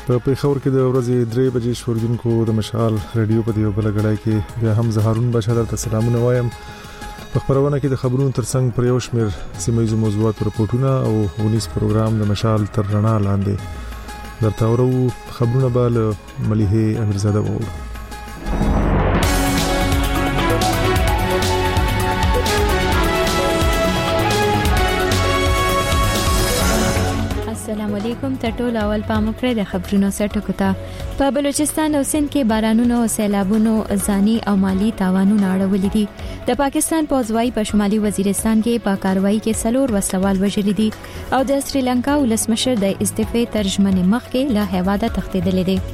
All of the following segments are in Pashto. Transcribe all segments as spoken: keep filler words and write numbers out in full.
په پیښور کې د ورځې درې بجې شوردونکو د مشال رادیو په دیو بلګړای کې بیا هم زهرون بشر ته سلامونه وایم. په خبرونه کې د خبرونو ترڅنګ پر یو شمېر سیمایي موضوعات رپورټونه او ونیس پروګرام د مشال تر رڼا لاندې درته ورو خبرونه به له مليحه امیرزاده وو. السلام علیکم. ټول اول پامکره د خبرونو سرټکو ته په بلوچستان او سند کې بارانونو او سیلابونو ځاني او مالی تاوانونه اړولې دي. د پاکستان پوځوي په شمالي وزیرستان کې په کاروایی کې سلور وسلوال وژل دي او د سریلانکا ولسمشر د استعفې ترجمه مخ کې له هواده تښتیدل دي.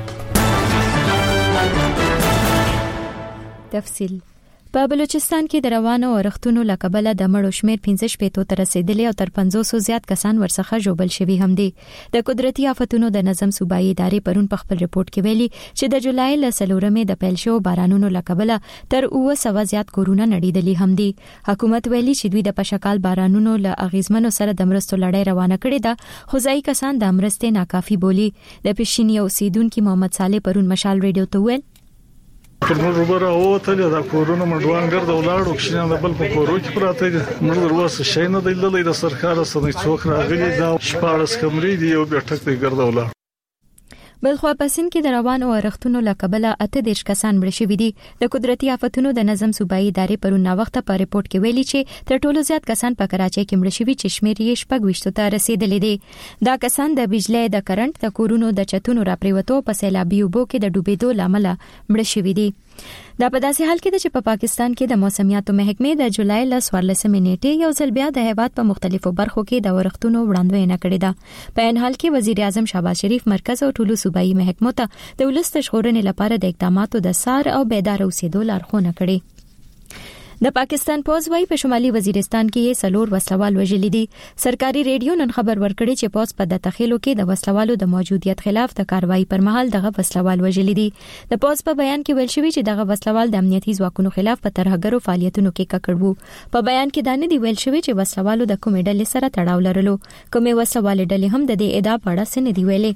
تفصیل په بلوچستان کې د روانو ورښتونو لکبله د مړو شمیر پنځه شپېتو تر رسیدلی او تر پنځوس زیات کسان ورڅخه جوړل شوي هم دي. د قدرتي آفتونو د نظم صوبایي ادارې پرون په خپل ریپورت کې ویلي چې د جولای ل سلورمې د پیل شو بارانونو لکبله تر اوه سوه زیات کورونه نړیدلي هم دي. حکومت ویلي چې دوی د پشکال بارانونو له اغیزمنو سره د مرستو لړۍ روانه کړې ده، خو ځایي کسان د مرستې ناکافي بولي. د پښینی اوسیدونکو محمد صالح پرون مشال رادیو ته ویل پر موږ وبره اوته د کورونو مډوان ګرځو ولاړو کښینه د بل په کورو کې پراته دي. موږ دروازه شي نه دی للی د سرکار سره څوک راغلي دا شپارس کمرې دی او بیا ټک دی ګرځو ولاړ. بلخوا پسند کې د روانو ورښتونو لکبله اته دیرش کسان مړ شوي دي. د قدرتي آفتونو د نظم صوبایي ادارې پرون نا وخت په ریپورت کې ویلي چې تر ټولو زیات کسان په کراچۍ کې مړ شوي چې شمیر یې شپږ ویشتو ته رسیدلي دي. دا کسان د بجلی د کرنټ د کورونو د چتونو راپریوتو په سیلابي اوبو کې د ډوبېدو لامل مړ شوي دي. دا په داسې حال کې چې په پاکستان کې د موسمیاتو محکمې د جولای ل څوارلسمې نیټې یو ځل بیا د هیواد په مختلفو برخو کې د ورښتونو وړاندوینه کړې ده. په ان حال کې وزیر اعظم شهباز شریف مرکز او ټولو صوبایي محکمو ته د ولس د ژغورنې لپاره د اقداماتو د سار او بیدار اوسېدو لارښوونه کړې. د پاکستان پوځ وايي په شمالي وزیرستان کې سلور وسلوال وژل دي. سرکاري ریډیو نن خبر ورکړي چې پوځ په د تخیلو کې د وسلوالو د موجودیت خلاف د کاروایی پر مهال دغه وسلوال وژل دي. د پوځ په بیان کې ویل شوی چې دغه وسلوال د امنیتي ځواکونو خلاف په ترهګرو فعالیتونو کې ککړ وو. په بیان کې دا نه دی ویل شوی چې وسلوالو د کومې ډلې سره تړاو لرلو. کومې وسلوال ډلې هم د دې ادعا په اړه څه نه دی ویلي.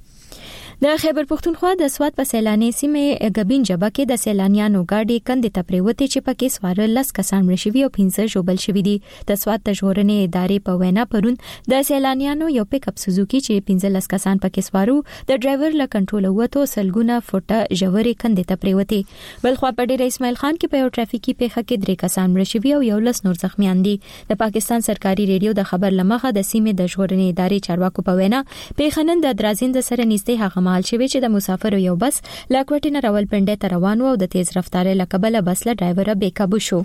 د خیبر پختونخوا د سواد په سیلاني سیمه غبین جبه کې د سیلانیانو گاډي کندې ته پریوتې چې پکې سوار لس کسان مړ شوي او پنځه ژوبل شوي دي. د سواد د ژغورنې ادارې په وینا پرون د سیلانیانو یو پک اپ سوزوکی چې پنځه لس کسان پکې سوارو د ډرایور له کنټرول وته سلګونه فوټه ژورې کندې ته پریوتې. بلخوا په ډیر اسماعیل خان کې په یو ټرافیکي پیښه کې درې کسان مړ شوي او یو لس نور زخمیان دي. د پاکستان سرکاري ریډیو د خبر لمخه د سیمې د ژغورنې ادارې چارواکو په وینا پیښه نن د درازند سره نږدې هغه مهال شوی چې د مسافر یو بس لاکوټینه راولپنډه ته روان و او د تیز رفتار لکبله بس له ډرایور بې قابو شو.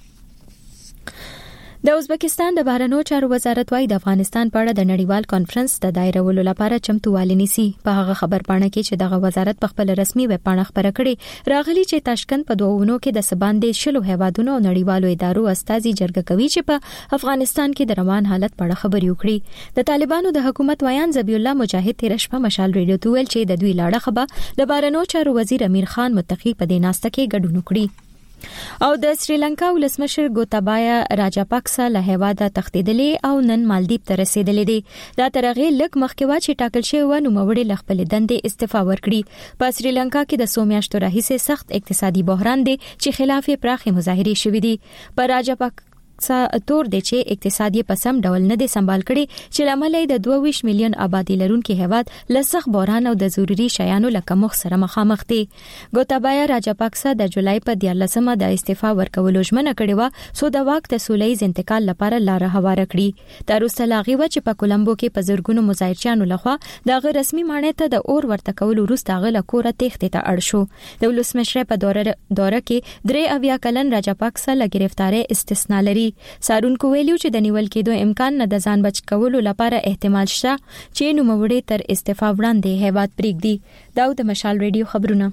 د ازبکستان د بهرنیو چارو وزارت وايي د افغانستان په اړه د نړیوال کانفرنس د دایرولو لپاره چمتووالی نیسي. په هغه خبر پاڼه کې چې دغه وزارت په خپل رسمي ویب پاڼه خبره کړې راغلي چې تاشکند په دوه ونو کې د سباندې شلو هیوادونو او نړیوالو ادارو استازي جرګه کوي چې په افغانستان کې د روان حالت په اړه خبري وکړي. د طالبانو د حکومت ویان ذبیح الله مجاهد تیر شپه مشال ریډیو ته ویل چې د دوی لاړه خبره د بهرنیو چارو وزیر امیر خان متقی په دې ناسته کې ګډون وکړي. او د سریلانکا ولسمشر ګوتابایا راجاپاکسا له هواده تښتیدلې او نن مالدیپ ته رسیدلې دي. دا ترغه لک مخکې چې ټاکل شوی و نو مړی له خپل دندې استعفا ورکړي. په سریلانکا کې د څو میاشتو راهیسې سخت اقتصادي بحران دی چې خلاف پراخه مظاهرې شوې دي. په راجاپاک څه تور دي چې اقتصادي پسم ډول نه دي سمبال کړي چې لامل د دوه ویشت میلیون آبادی لرونکي هیواد لسخ بحران او د ضروري شیانو لکه مخ سره مخامخ دي. ګوتابایا راجاپاکسا د جولای په دیارلسمه د استعفا ورکولو ژمنه کړې و سو د واک د سولهییز انتقال لپاره لار هواره کړي. تر اوسه لا غي و چې په کولمبو کې په زرګونو مظاهرچیانو لخوا د غیر رسمي مانې ته د اور ورته کول وروسته غل کوره تخته ته اړ شو. د ولسمشر په دوره دوره کې درې اویا کلن راجاپاکسا له گرفتاری استثنا لري. سارونکو ویلو چې د نیول کېدو امکان نه د ځان بچ کولو لپاره احتمال شته چې نوموړي تر استعفا وړاندې هیواد پریږدي. دا د مشال ریډیو خبرونه.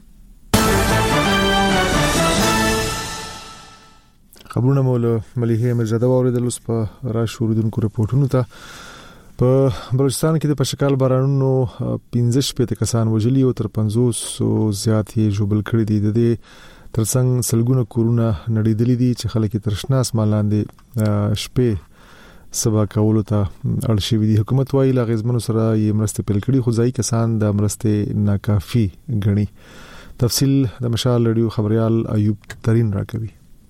خبرونه مول مليحه امیرزاده اوریدل اوس په را شوردونکو رپورټونو ته. په بلوچستان کې د پشکال بارانونو پنځه شپږ کسان وژلي او تر پنځوس زیات یې ژوبل کړي دي. د دې ترڅنګ سلګونه کورونه نړیدلې دي چې خلک ترشنا اسمان لاندې شپې سبا کولو ته اړ شوی دی. حکومت وايي لا غزمنو سره یې مرسته پیل کړي خو ځای کسان د مرسته ناکافي غني. تفصیل د مشال رادیو خبريال ایوب ترين راکوي.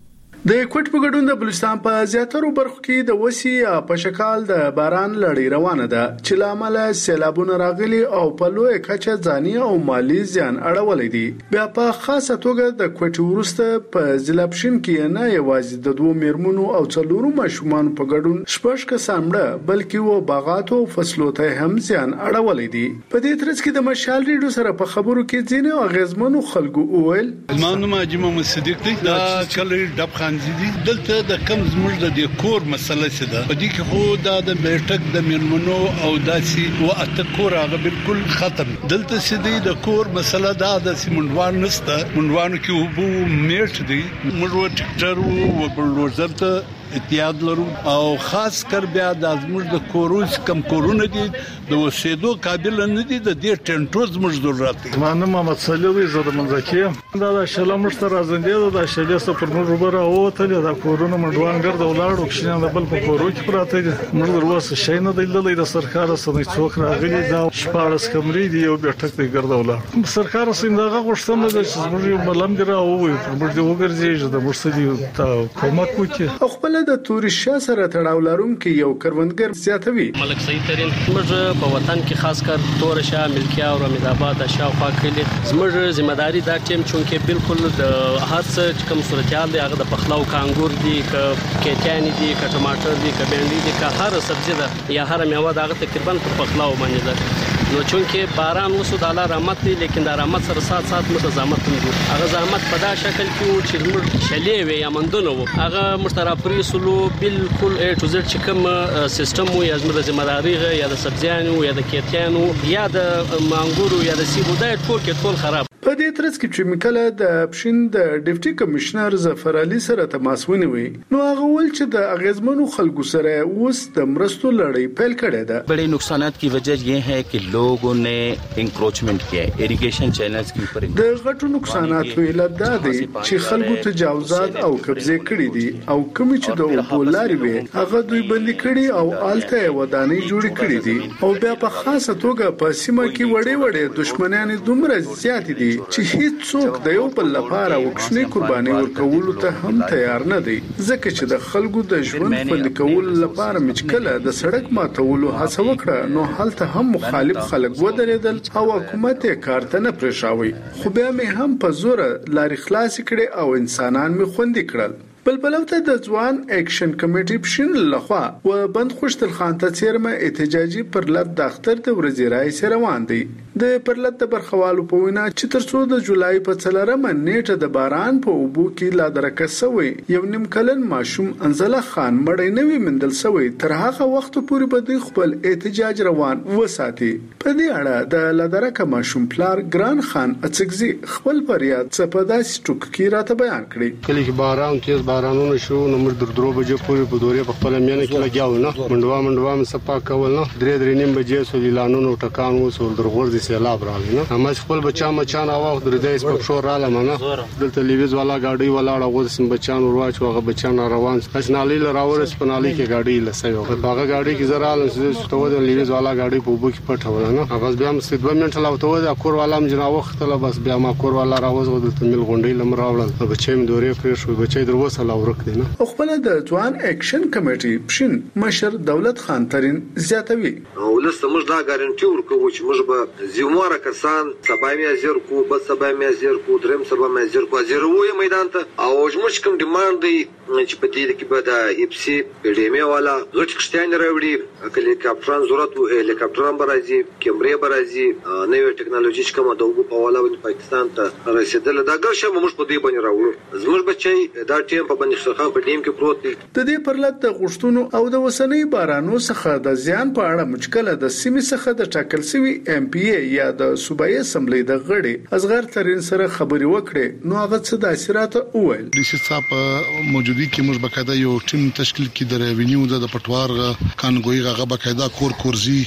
د کوټ په ګډون د بلوچستان په زیاترو برخو کې د وسی په شکل د باران لړۍ روانه ده چې لامل سیلابونه راغلي او په لوی کچه ځاني او مالی زیان اړولې دي. بیا په خاصه توګه د کوټ ورسته په ضلع پښین کې نه یوازې د دوه میرمنو او څلورو ماشومان په ګډون شپږ کسانړه بلکې و باغات او فصلو ته هم زیان اړولې دي. په دې ترڅ کې د مشال ریډیو سره په خبرو کې ځینې اغیزمنو خلکو اول زمانو ماجمه مصدق دی دا کله ډب خان دي دلته د کم زموږ د ډیکور مسله څه ده په دې کې خو دا د بیٹک د میرمنو او داسي او اتکور هغه بالکل ختم. دلته سدي د کور مسله دا د سیمندوان نسته مندوانو کې وبو میټ دي موږ ټریکټر او بلډوزر ته اتیاد لرو او خاص کر بیا د ازمر د کوروز کم کورونه دي د وسیدو قابل نه دي د دې ټنټوز موږ ضرورت دي. مانه محمد صلیوی زړه منځکه دا د شله مشتر ازندې د شله سفر موږ وبره او ته د کورونه مډوان ګرځ ولاړو کښینه د بل په کورو کې پراته دي. موږ دروازه شي نه دی للی د سرکار سره څوک راغلي دا شپارس کمرې دی او بیٹک دی ګرځ ولاړ سرکار سیندغه غوښتنه ده چې موږ ملم دی راو موږ دی وګرځي د مرسدي ته کومک وکړي. خپل د تورشا سره تړاو لرونکي یو کروندګر زیاتوي. ملک سید ترين موږ په وطن کې خاص کر تورشا ملکیا او امیدآباد شاوخوا کلی زموږ ځمېداري دا ټیم چونکه بالکل د هر څه کوم صورتحال دی هغه د پخلاو کانګور دي ک کېټیان دي ک ټماټر دي ک بینډي دي ک هر سبزی ده یا هر میوه دا تقریبا په پخلاو باندې ده. نو چونکه باران وسو د الله رحمت دی لیکن د رحمت سره سات سات متزامت دی. هغه زحمت په دا شکل کې چې موږ شلې وي یا مندونه وو هغه مشترا پریسلو بالکل ا ټو زد چې کوم سیستم وو یا زموږ ذمہداري یا د سبزیانو یا د کېټیانو یا د مانګورو یا د سیبو دا ټول کې ټول خراب. په دې ترڅ کې چې مکله د پښین د ډیپټي کمشنر ظفر علي سره تماس ونیوي نو هغه ول چې د اغیزمنو خلکو سره اوس د مرستو لړۍ پیل کړې ده. बड़े नुकसानात की वजह ये है कि लोगों ने इंक्रोचमेंट किया है इरिगेशन चैनल्स के ऊपर. د غټو نقصاناتو علت دا دی چې خلکو تجاوزات او قبضه کړې دي او کوم چې د اوبولاري وي هغه دوی بندي کړي او آلته ودانۍ جوړې کړې دي او بیا په خاصه توګه په سیمه کې وړې وړې دښمنان دومره زیات دي چې هیڅ څوک د یو بل لپاره وکښنی قرباني ورکول ته هم تیار نه دي ځکه چې د خلکو د ژوند خوندي کول لپاره مشکله د سړک ماتولو هڅه وکړه نو هلته هم مخالف خلک ودرېدل او حکومت یې کار ته نه پرېښاوی خو بیا مې هم په زور لاري خلاص کړي او انسانان مې خوندي کړل. بلبلوته د ځوان اکشن کمیټې پښین لخوا و بند خوشتل خان ته چیرمه احتجاجي پر لټ د اختر د ورځې راي روان دي. د پرلط د برخوالو په وینا چې ترڅو د جولای په څلورمه نیټه د باران په اوبو کې لا درکه سوی یو نیم کلن ماشوم انزله خان مړی نوی مندل سوی تر هغه وخت پورې به د خپل احتجاج روان وساتي. په دې اړه د لدرکه ماشوم پلار ګران خان اڅګزي خپل فریاد سپداس ټوک کې راته بیان کړی. کله چې باران تیز بارانونه شو نو موږ در درو بجې پورې په دورې په خپل میانه کې لګیاو نه منډوا منډوا مې صفا کول نه درې درې نیم بجې سو لانونو ټکان وسو درغور دي سیلاب راغی نه هم خپل بچا مچان او وخت درې دایس په شور را لمنه دلته لیویز والا گاډي ولاړه غوسم بچان ورواچ هغه بچان روان اسنالي لراورس پنالي کې گاډي لسیو هغه گاډي کې زرال ستو د لیویز والا گاډي په بو کې پټول نه هغه بیا مې دوه منټه لاوته و کور والا م جنا وخت لا بس بیا ما کور والا راوځو دلته مل غونډې لم راوړل بچې مې دورې پرې شو بچې دروسه لا ورک دي نه. خپل د ځوان اکشن کمیټې پښین مشر دولت خان ترين زیاتوي ولسته موږ دا ګارانټي ورکوو چې موږ به زموږ کسان سبا مې زیر کو بس سبا مې زیر کو درم سبا مې زیر کو زیروي میدان ته او موږ کوم ډیماند دی چې په دې کې به د ایپسي ډیمه والا غټ کښتان راوړي کله کاپټران ضرورت وو هلیکاپټران برازي کیمرې برازي نوې ټکنالوژي چې کومه د وګ په والا باندې پاکستان ته رسیدل دا ګرځم موږ په دې باندې راوړو زموږ بچي دا ټیم په باندې خان په ټیم کې پروت دی. د دې پرلط د غشتونو او د وسنۍ بارانو څخه د زیان په اړه مشکله د سیمې څخه د ټاکل شوی ایم پی ای یا د صوبایي اسمبلی د غړي اصغر ترين سره خبري وکړي نو هغه څه د اثرات اوایل د شصاب موجودي کې موږ بقاعده یو ټیم تشکیل کړي د ریوینیو د پټوار کانګوي هغه بقاعده کور کورزي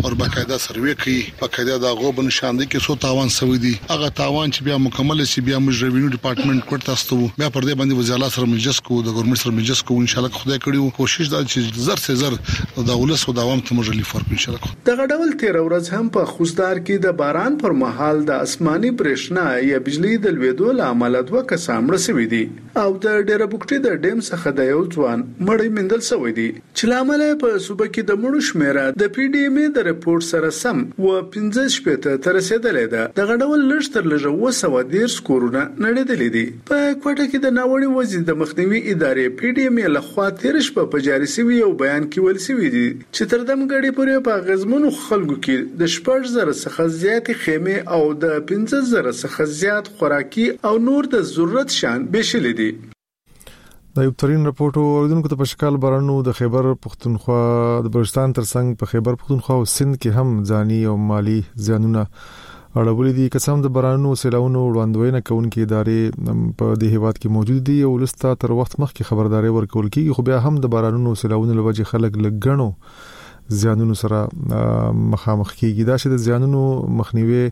او باقاعده سروې کوي باقاعده دا غو بن شاندې کې سو تاوان سوي دي هغه تاوان چې بیا مکمل شي بیا موږ ریوینیو ډپارټمنټ کوټ تاسو بیا پر دې باندې وزیر الله سره مجلس کو د ګورنمنت سره مجلس کو ان شاء الله خدای کړیو کوشش دا چې زر سه زر د ولس او د عوام ته موږ لیفور ان شاء الله. دغه ډول تیر ورځ هم په خوستار کې د باران پر مهال د اسماني برېښنا یا بجلی د لویدو لامل دوه کسان مړ شوي دي او د ډېر بوکټي د ډیم څخه د یو ځوان مړی مندل شوی دی چې لامل په صوبه کې د مړو شمیره د پی ډی ایم د رپورت سره سم و پنځه شپږ تر رسیدلې ده. دغه ډول لږ تر لږه وسو ډیر سکورونه نړیدلې دي. په کوټه کې د ناوړي وضعیت د مخنیوي ادارې پی ډی ایم له خوا تیر شپه په جاري شوی یو بیان کې ویل شوی دی چې تر دم غړي پورې په غزمنو خلکو کې د شپږ زره څخه زیات خیمه او د پنځه زره څخه زیات خوراکي او نور د ضرورت شان بشلې دي. د یو ترين راپورټو اوریدونکو ته په شکل بارانو د خیبر پختونخوا د بلوچستان ترڅنګ په خیبر پختونخوا او سند کې هم ځاني او مالی زیانونه اړولې دي. قسم د بارانو سیلاونو وړاندوینه کوونکې ادارې په دې هیواد کې موجود دي او لسته تر وخت مخکې خبرداري ورکول کیږي خو بیا هم د بارانو سیلاونو لوجه خلک لګڼو زیانونو سره مخامخ کیږي. دا چې د زیانونو مخنیوي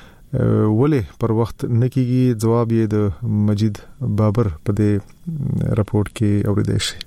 ولې پر وخت نکېږي جواب یې د مجید بابر په دې راپورټ کې اوریدل شي.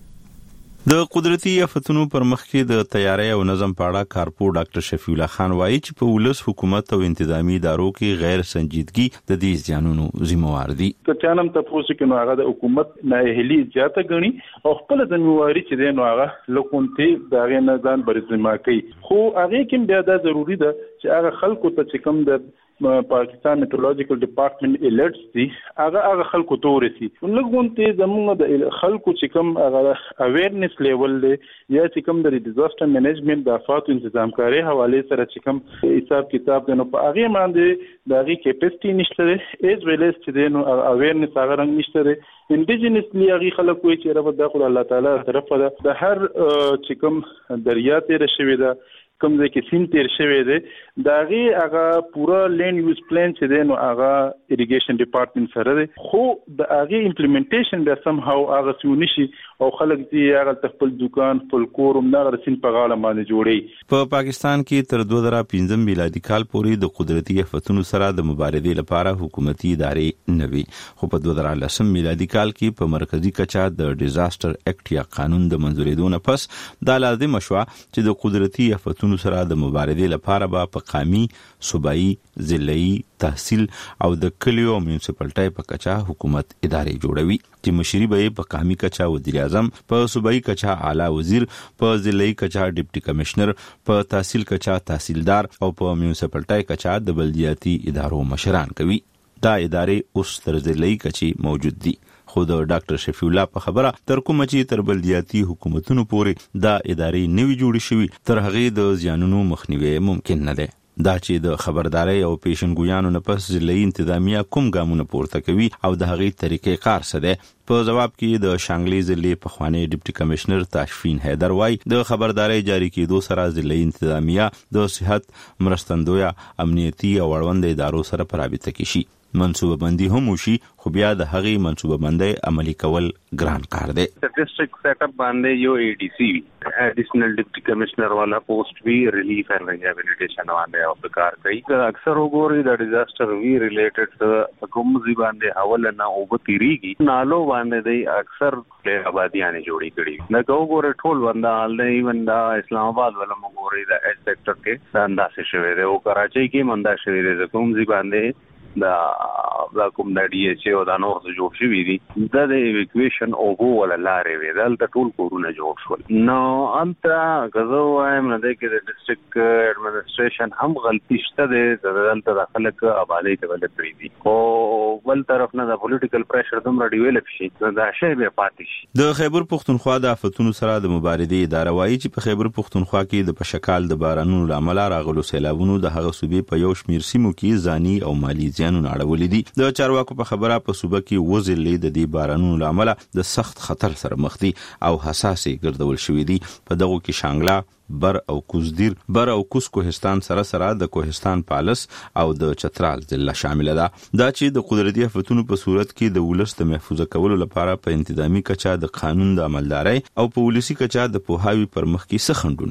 د قدرتي آفتونو پر مخ کې د تیاری او نظم په اړه کارپو ډاکټر شفیع الله خان وایي چې په ولس حکومت او انتظامی ادارو کې غیر سنجیدګي د دې ځانونو ذمہوار دي. که چانم تاسو کې نو هغه د حکومت نااهلي زیاته غني او خپل ذمہواری چې دی نو هغه لکونته دا غي نه ځان برزما کوي خو هغه کې بیا دا ضروری ده چې هغه خلکو ته چې کوم د پاکستان میټرولوژیکل ډپارټمنټ الرټس دي هغه هغه خلکو ته ورسي لږونته زموږ د خلکو چې کوم هغه اویرنس لیول دی یا چې کوم د ډیزاستر منیجمنت د افات تنظیم کاری حواله سره چې کوم حساب کتاب دی نو په هغه باندې د هغه کیپاسټي نشته ایز ویل اس چې دی نو اویرنس هغه رنګ نشته انډیجنسلی هغه خلک وایي چې رب د خدای الله تعالی طرفه د هر چې کوم دریا تیر شوی دا کوم ځکه سین تیر شوی دی داغي هغه پورا لینډ یوز پلان چې دی نو هغه اریګیشن ډپارټمنټ سره دی خو د هغه امپلیمنټیشن د سم هاو هغه سونی شي او خلک دې هغه خپل دکان خپل کور هم نه سین په غاړه باندې جوړي. په پاکستان کې تر دوه زره پنځم میلادي کال پورې د قدرتي آفتونو سره د مبارزې لپاره حکومتي ادارې نه وي خو په دوه زره لسم میلادي کال کې په مرکزی کچا د ډیزاستر اکټ یا قانون د منځورېدو نه پس دا لازم شو چې د قدرتي آفتونو سره د مبارزې لپاره به په قومي، صوبایي، ضلعي، تحصیل او د کلیو او میونسپالټي په کچا حکومت ادارې جوړوي چې مشري به په قومي کچا وزیر اعظم، په صوبایي کچا اعلی وزیر، په ضلعي کچا ډیپټي کمشنر، په تحصیل کچا تحصیلدار او په میونسپالټي کچا د بلدیاتي ادارو مشران کوي. دا ادارې اوس تر ضلعي کچي موجود دي خو د ډاکټر شفیع الله په خبره تر کومه چې تر بلدیاتي حکومتونو پورې دا ادارې نوي جوړې شوي تر هغه د زیانونو مخنیوي ممکن نه دی. دا چې د خبرداري او پیشنګویانو نه پس ضلعي انتظامیه کوم ګامونه پورته کوي او د هغه طریقې کار څه دی. په جواب کې د شانګلي ضلع په خوانی ډیپټي کمشنر تاشفین حیدر وای د خبرداري جاری کېدو سره ضلعي انتظامیه د صحت مرستندویا امنیتي او اړوند ادارو سره په رابطه کې شي منصوبه بندي هم وشي خو بیا د هغه منصوبه بندي عملي کول ګران کار دی. ډیسټریکټ سیټ اپ باندې یو ای ډي سی ایډیشنل ډیپټي کمشنر والا پوسټ وی ریلیف اینڈ ریهابیلیټیشن باندې او کار کوي. اکثر وګوري د ډیزاستر وی ریلیټډ کوم ځای باندې حواله نه او بتیریږي نالو باندې دی اکثر له آبادیانه جوړی کړي نه وګوري ټول وندا حال نه ایون دا اسلام آباد ولا وګوري د ایج سیکټر کې دا انداسه شوی دی او کراچۍ کې مندا شوی دی کوم ځای باندې دا دا کوم د ډي ایچ او د نور جوړ شوی دي دا د ایویکویشن او ولا لارې وی دل د ټول کورونه جوړ شول نو انت غزو وایم نه د ډیسټریکټ اډمنستریشن هم غلطی شته د دلته داخله ک آبادی ته ول کړی دي او بل طرف نه د پولیټیکل پریشر دومره ډیولپ شي دا شی به پاتې شي. د خیبر پختونخوا د آفتونو سره د مبارزې اداره وایي چې په خیبر پختونخوا کې د پشکال د بارانونو لامل راغلو سیلابونو د هغه صوبې په یو شمیر سیمو کې ځاني او مالی زیانونه اړولې دي. د چارواکو په خبره په صوبه کې وزلې د دې بارانونو لامل د سخت خطر سره مخ دي او حساسې ګرځول شوې دي. په دغه کې شانګلا، بر او کوزدیر، بر او کوز کوهستان سره سره د کوهستان پالس او د چترال ضلع شامل ده. دا چې د قدرتي آفتونو په صورت کې د ولس د محفوظ کولو لپاره په انتظامی کچا د قانون د عملداري او په ولسی کچا د پوهاوی پر مخ کې څه خندونه دي.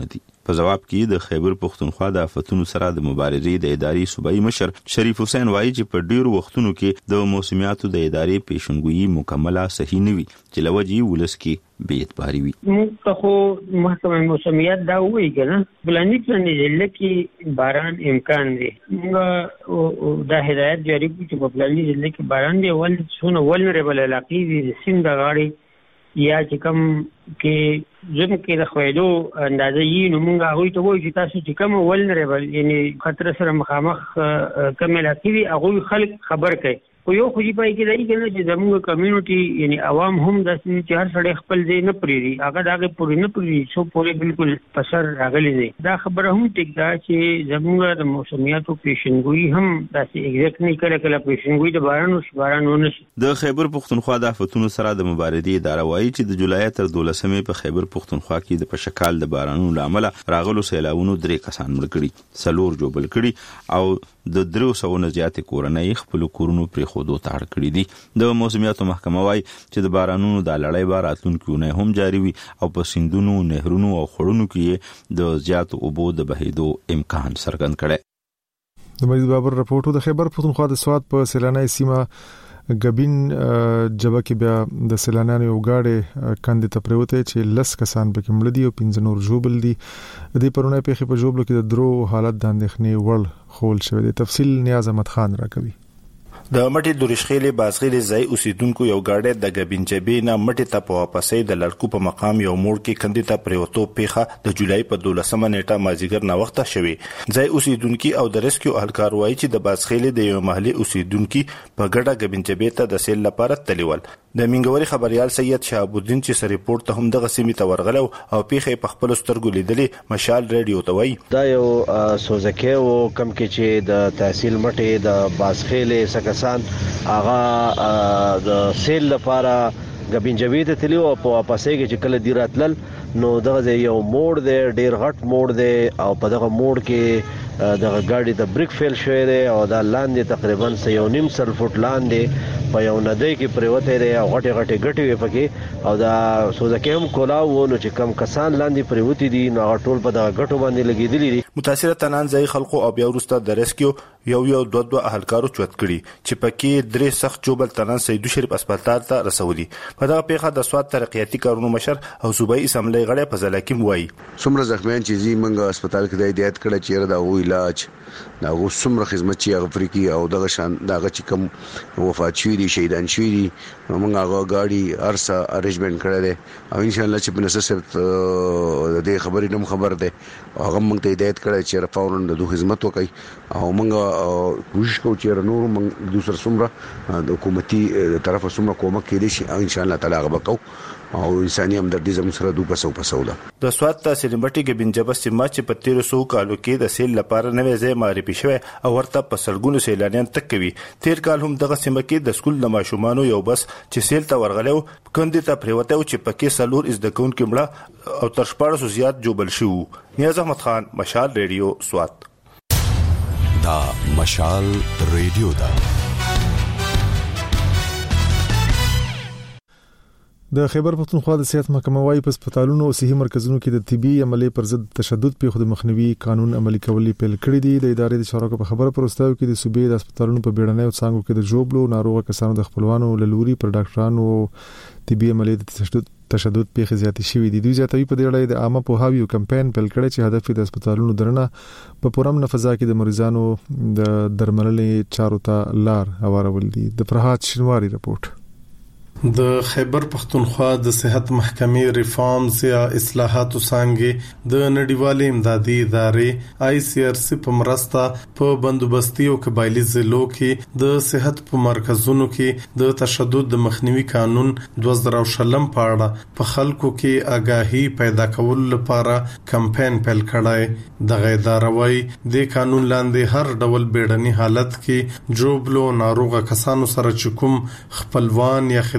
په جواب کې د خیبر پښتونخوا د آفتونو سره د مبارزې د ادارې صوبایي مشر شریف حسین وایي چې په ډیرو وختونو کې د موسمیاتو د ادارې پیشنګویي مکمله صحیح نه وي چې لوجي ولس کې بې اعتباري وي. موږ ته خو محکمه موسمیات دا وایي کنه بلانی پلانې ضلع کې باران امکان دی. موږ دا هدایت جاری کړو چې په پلانې ضلع کې باران دی ول څونه ولنربل علاقې دي د سیند غاړې یا چې کوم کې زم کې د خویدو اندازه یې نو موږ هغه ته وایو چې تاسو چې کوم ولنربل یعنی خطر سره مخامخ کوم علاقې دي هغه خلک خبر کړي. خو یو خو پای کې دی کنه چې زموږ کمیونټي یعنی عوام هم د چې هر سړی خپل ځای نه پریری هغه داغه پوری نه پریری څو پوری بالکل پسر راغلی دی. دا خبره هم ټیک ده چې زموږ د موسمیاتو پیشنګوئی هم داسې ایگزیکټ نه کړه کله پیشنګوئی د بارانو باران ونه شي. د خیبر پښتونخوا د آفتونو سره د مبارزې اداره وایي چې د جولای تر دولسمې په خیبر پښتونخوا کې د پشکال د بارانونو لامل راغلو سیلاوونو درې کسان مړ کړي، څلور جوبل کړي او د درو سو نه زیات کورنۍ خپل کورونو پرې خودو تاړ کړی دي. د موسمیاتو محکمه وايي چې د بارانونو د لړۍ بار راتلونکي نه هم جاری وي او په سیندونو، نهرونو او خړونو کې د زیات اوبو د بهیدو امکان څرګند کړي. د مجید بابر رپورټو د خیبر پښتونخوا د سواد په سیلاني سیمه ګبین جبه کې بیا د سیلانیانو یو گاډي کاندې ته پروته چې لس کسان پکې مړ دي او پنځه نور جوبل دي. د دې پرونه په په جوبلو کې د درو حالت د اندېښنې وړ خول شوی دی. تفصیل نیاز احمد خان راکوي. د مټي دورشخېلې بازغېلې ځای اوسیدونکو یو گاډي د ګبین جبې نه مټي ته په واپسې د لړکو په مقام یو موړ کې کندې ته پروتو پیخه د جولای په دولسمه نیټه مازیګر نه وخته شوی. ځای اوسیدونکو او د ریسکیو اهلکار وایي چې د بازغېلې د یو محلي اوسیدونکو په ګډه ګبین جبې ته د سیل لپاره تلیول. د منګوري خبريال سید شهاب الدین چې سر ریپورت ته هم د غسیمې ته ورغلو او پیخه په خپل سترګو لیدلې مشال ریډیو ته وایي دا یو سوزکه او کم کې چې د تحصیل مټي د بازخېلې سکسان هغه د سیل لپاره ګبین جبې ته تلیو او په واپسې کې چې کله دی راتلل نو دغه یو موړ دی ډیر غټ موړ دی او په دغه موړ کې دغه گاډي د بریک فیل شوی دی او دا لاندې تقریبا یو نیم سل فوټ لاندې په یو ندی کې پریوته دی او غټي غټي ګټي وي پکې او دا سوزکه هم کولاو نو چې کم کسان لاندې پریوتی دي نو ټول په دغه ګټو باندې لګیدلي دي. متاثره تنان ځای خلکو او بیا وروسته د ریسکیو یو یو دوه دوه اهلکارو چوت کړي چې پکې درې سخت جوبل تنان سیدو شریف هسپتال ته رسولي. په دغه پیښه د سواد ترقیاتي کارونو مشر او صوبایي اسمبلی غړی په ځلکیم وایي څومره زخمیان چې زی منګه هسپتال کې د هدایت کړه چې دا وو علاج دا وو څومره خدمت چې افریقي او دغه شان دغه چې کوم وفات شوی دي شهیدان شوی دي موږ هغه گاډي ارسا ارینجمنت کړی دی او ان شاء الله چې په نسبت د دې خبرې نوم خبر ده هغه موږ ته هدایت کړی چې رفاورن د خدمت وکړي او موږ کوشش کوو چې نور موږ د سر څومره د حکومتي طرفه څومره کومک کړي شي ان شاء الله تعالی هغه وکړو او انساني همدردي زموږ سره دوه پسو پسو ده. د سواد تحصیل مټي کې بنجبه سیمه چې په تیر سو کالو کې د سیل لپاره نوې ځای معرفي شوه او ورته په سلګونو سیلانیان تک کوي. تیر کال هم دغه سیمه کې د سکول د ماشومانو یو بس چې سیل ته ورغلو کندې ته پریوته او چې پکې سلور از د کون کې مړه او تر شپږ سو زیات جوبل شو. نیاز احمد خان مشال ریډیو سواد. دا مشال ریډیو دا د خیبر پښتونخوا د صحت محکمه وايي په هسپتالونو او صحي مرکزونو کې د طبي عملي پر ضد تشدد په خود مخنیوي قانون عملي کولو پیل کړی دی. د ادارې د شورا په خبره پروستاو کې د صوبې د هسپتالونو په بیړنۍ او څنګه کې د جوبلو ناروغ کسانو د خپلوانو لوري پر ډاکټرانو طبي عملي د تشدد تشدد په زیاتې شوې دي. دوی زیاتوي په دې اړه د عامه پوهاوي او کمپاین پیل کړی چې هدف د هسپتالونو درنه په پرم نفذا کې د مریضانو د درملنې چارو ته لار هوارول دي. د فرحات شنواری رپورت. د خیبر پښتونخوا د صحت محکمې ریفارمز یا اصلاحاتو څنګه د نړیوالې امدادي ادارې آی سی آر سی په مرسته په بندوبستي او قبایلی ضلعو کې د صحت په مرکزونو کې د تشدد د مخنیوي قانون دوه زره شلم په اړه په خلکو کې آگاهي پیدا کولو لپاره کمپاین پیل کړای. د اداره وايي د قانون لاندې هر ډول بیړني حالت کې جوبلو ناروغه کسانو سره چکم خپلوان یا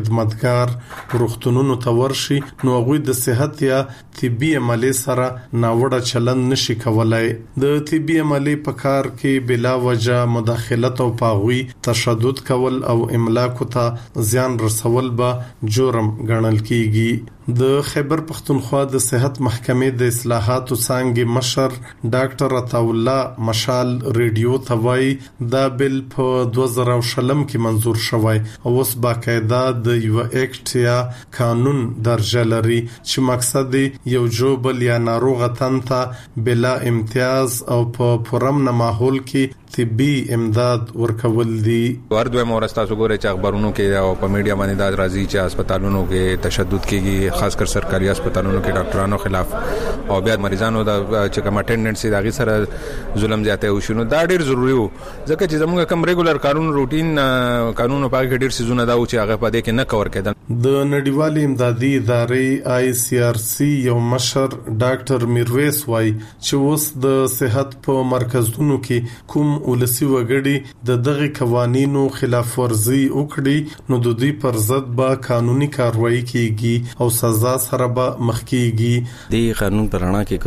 خدمتګار روغتونونو ته ورشي نو هغه د صحت یا طبي عملي سره ناوړه چلند نشي کولای. د طبي عملي په کار کې بلا وجه مداخلت او پاغوي تشدد کول او املاک ته زیان رسول به جرم ګڼل کیږي. د خیبر پختونخوا د صحت محکمې د اصلاحاتو څنګه مشر ډاکټر عطاالله مشال ریډیو توای دا بل په دوه زره شلم کې منزور شوی او اوس باقاعده د یو اکټ یا قانون درجه لري چې مقصد یو جوبل یا ناروغه تنته بلا امتیاز او په پرمن ماحول کې طبي امداد ورکول دي. ورته مورستا وګوره چې خبرونو کې او په میډیا باندې دا راځي چې هسپتالونو کې تشدد کیږي، خاص کر سرکاري هسپتالونو کې ډاکټرانو خلاف او بیا مریضانو دا چې کوم اټینډنټ سي داغي سره ظلم زیاته وشو. نو دا ډیر ضروری وو ځکه چې زموږ کوم ریګولر قانون روټین قانونو په کې ډیر سيزونه دا و چې هغه په دې کې نه کور کېدل. د نړیوالې امدادي ادارې آی سی آر سی یو مشر ډاکټر میرویس وای چې اوس د صحت په مرکزونو کې کوم ولسی وګړي د دغه قوانینو خلاف ورزي وکړي نو د دوی پر ضد به قانوني کاروایی کیږي او سزا سره به مخ کیږي. د قانون پرانا کې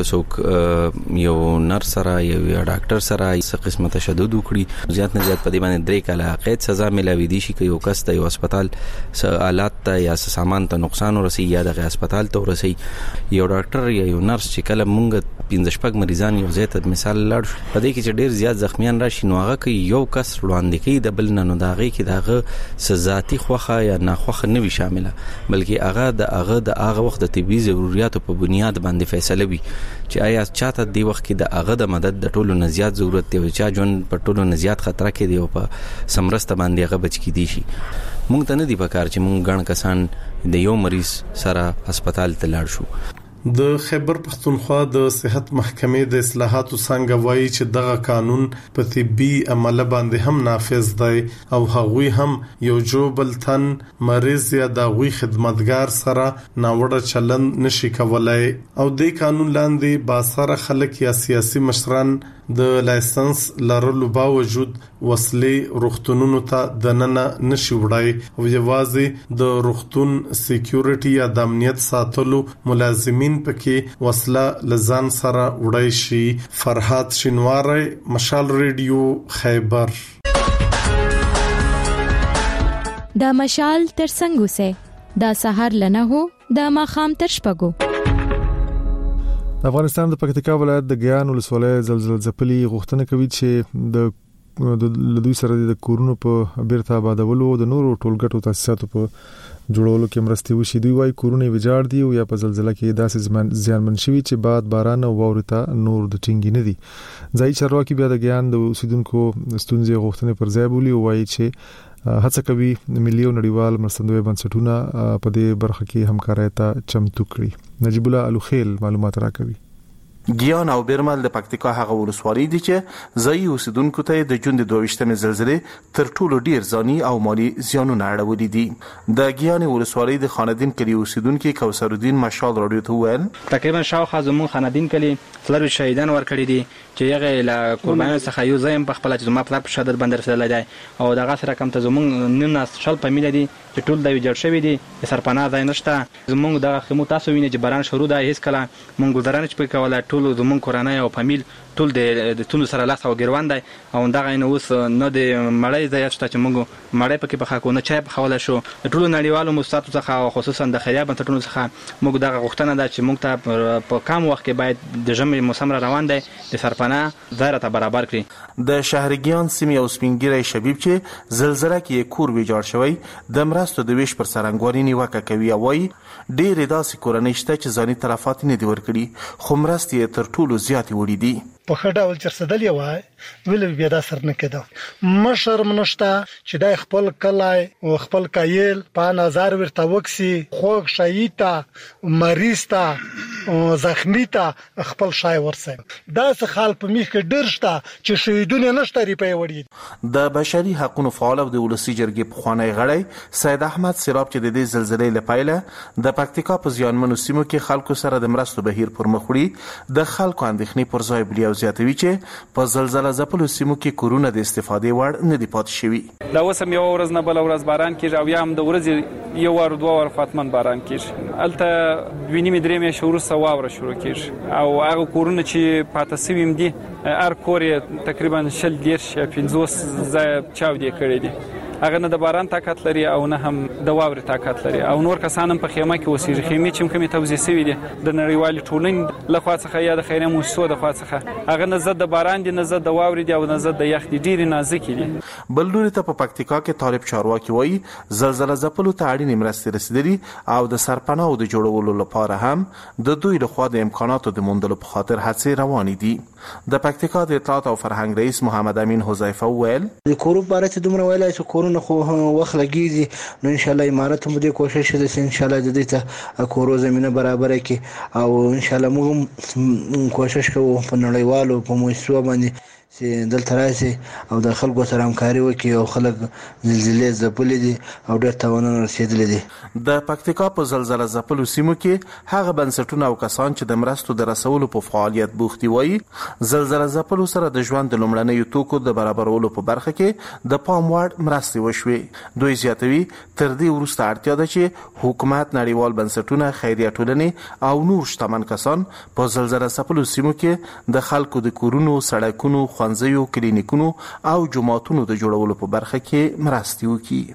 کوڅوک یو نرس سره یو ډاکټر سره څه قسمه تشدد وکړي زیات نه زیات په دې باندې درې کاله قید سزا ملاوي دي شي که یو کس ته یو هسپتال س آلات ته یا سامان ته نقصان ورسي یا د هسپتال ته ورسي. یو ډاکټر یا یو نرس چې کله مونږ پنځه شپږ مریضان یو ځای ته مثال لاړ په دې کې چې ډیر زیات زخمیان راشي نو هغه کې یو کس وړاندې کوي د بل نه نو داغه کې داغه سزاتی خوخه یا ناخوخه نه وي شامله بلکې هغه د هغه د هغه وخت د طبي ضرورتو په بنیاد باندې فیصله وي چې آیا چاته دی وخت کې د هغه د مدد د ټولو نه زیات ضرورت دی او چا جون په ټولو نه زیات خطر کې دی او په سمرسته باندې هغه بچ کی دي شي. مونږ ته نه دی پکار چې مونږ ګڼ کسان د یو مریض سره هسپتال ته لاړ شو. د خیبر پختونخوا د صحت محکمې د اصلاحاتو څنګه وایي چې دغه قانون په طبي عمل باندې هم نافذ دی او هغوی هم یو جوبل تن مریض یا د غوي خدمتګار سره ناوړه چلند نشي کولای او د قانون لاندې باسره خلک یا سیاسي مشران د لایسنس لرلو باوجود وسلې روغتونونو ته دننه نشي وړای او یوازې د روغتون سکیورټي یا د امنیت ساتلو ملازمین پکې وسله لزان سره وړای شي. فرحات شینواری، مشال ریډیو، خیبر. دا مشال تر څنګه سه دا سحر لنه هو دا ماخام تر شپګو. د افغانستان د پکتیکا ولایت د ګیان ولسوالۍ زلزلې ځپلي غوښتنه کوي چې د د دوی سره د کورونو په بیرته آبادولو او د نورو ټولګټو تاسیساتو په جوړولو کې مرستې وشي. دوی وايي کورونه ویجاړ دي او یا په زلزلې کې داسې زیانمن شوي چې بعد باران او واورته نور د ټینګي نه دي. ځای چارواکي بیا د ګیان د اوسیدونکو ستونزې غوښتنې پر ځای بولي او وايي چې هڅه کوي ملي او نړیوال مرستندوی بنسټونه په دې برخه کې همکارۍ ته چمتو کړي. نجیب الله الوخیل معلومات راکوي. ګیان او بیرمل د پکتیکا هغه ولسوالۍ دي چې ځای اوسیدونکو ته د جون د دویشتمې زلزلې تر ټولو ډیر ځاني او مالی زیانونه اړولي دي. د ګیان ولسوالۍ د خاندین کلی اوسیدونکو کوثر الدین مشال رادیو ته ویل تقریبا شاوخوا زمون خاندین کلی څلور شهیدان ورکړي دي چې هغه له قربانیانو څخه یو ځای په خپل چې زما په پلار شادر باندې رسیدلی دی او دغه سره کوم ته زمون نن شل په میله دي چې ټول د ویجاړ شوی دي د سرپناه ځای نشته. زمونږ دغه خمو تاسو وینئ چې باران شروع دی هیڅ کله مونږ ګذرانه چې کوله ټول زمونږ کورنۍ او فامیل ټول د تونو سره لاس او ګروان دی او دغه نه اوس نه د مړی ځای شته چې مونږ مړی پکې په خاکو نه چای په خوله شو. ټول نړیوالو مؤسساتو څخه خصوصا د خیریه بنسټونو څخه مونږ دغه غوښتنه ده چې مونږ ته په کم وخت کې باید د ژمي موسم را روان دی د سرپناه ځای راته برابر کړي. د شهرګیان سیمې او سپینګیری شبیب چې زلزلہ کې کور ویجاړ شوی د مرستو د ویش پر سرنګواري نیوکه کوي او وايي ډېرې داسې کورنۍ شته چې ځاني طرفات نه دي ورکړي خو مرستې یې تر ټولو زیاتې وړي دي. په ښه ډول چرسدل یې وای ویل بیا دا سر نه کېده مشر منشته چې دا خپل کلای او خپل کایل په نظر ورته وکسي خوښ شهیدا مریض ته زخمی ته خپل شای ورسي دا څه حال په میخ کې ډیر شته چې شهیدونه نشته ریپې وړي. د بشري حقوقو فعال او د ولسی جرګې په خوانی غړی سید احمد سیراب چې د دې زلزلې لپاره د پکتیکا په زیانمنو سیمو کې خلکو سره د مرستو بهیر پر مخ وړي د خلکو اندېښنې پر ځای بلی او زیاتوي چې په زلزلہ ځپلو سیمو کې کورونه د استفادې وړ نه دي پاتې شوي. دا اوس هم یو ورځ نه بل ورځ باران کېږي او یا هم د ورځې یو ور دوه ور فاطمن باران کېږي. الته دوی نیمې درې میاشتې وروسته واوره شروع کېږي او هغه کورونه چې پاتې سوي هم دي هر کور یې تقریبا شل دېرش یا پنځوس ځایه چاودې کړي دي. هغه نه د باران طاقت لري او نه هم د واورې طاقت لري او نور کسان هم په خیمه کې اوسېږي. خیمې چې کومې توزیع شوي دي د نړیوالې ټولنې لخوا څخه یا د خیریه مؤسسو د خوا څخه هغه نه ضد د باران دي نه ضد د واورې دي او نه ضد د یخ دي، ډېرې نازکې دي. بل لوري ته په پکتیکا کې طالب چارواکي وایي زلزلہ ځپلو ته اړینې مرستې رسیدلي او د سرپناهو د جوړولو لپاره هم د دوی لخوا د امکاناتو د موندلو په خاطر هڅې روانې دي. د پکتیکا د اطلاعات او فرهنګ رئیس محمد امین حذیفه وویل د کورو باره ته دومره ویلای چې کورونه خو وخت لګیږي نو ان شاء الله امارات هم دې کوشش وکړي چې ان شاء الله د دې ته کورو زمينه برابر کړي او ان شاء الله موږ کوشش کوو په نړیوالو په مؤسسو باندې چې دلته راشي او د خلکو سره همکاري وکړي او خلک زلزلې ځپلې دي او ډېر تاوانونه رسېدلي دي. د پکتیکا په زلزلہ ځپلو سیمو کې هغه بنسټونه او کسان چې د مرستو د رسولو په فعالیت بوخت وي زلزلہ ځپلو سره د ژوند د لومړنیو توکو د برابرولو په برخه کې د پام وړ مرستې وشوې. دوی زیاتوي تر دې وروسته اړتیا ده چې حکومت، نړیوال بنسټونه، خیریه ټولنې او نور شتمن کسان په زلزلہ ځپلو سیمو کې د خلکو د کورونو، سړکونو، ښوونځیو، کلینیکونو او جوماتونو د جوړولو په برخه کې مرستې وکړي.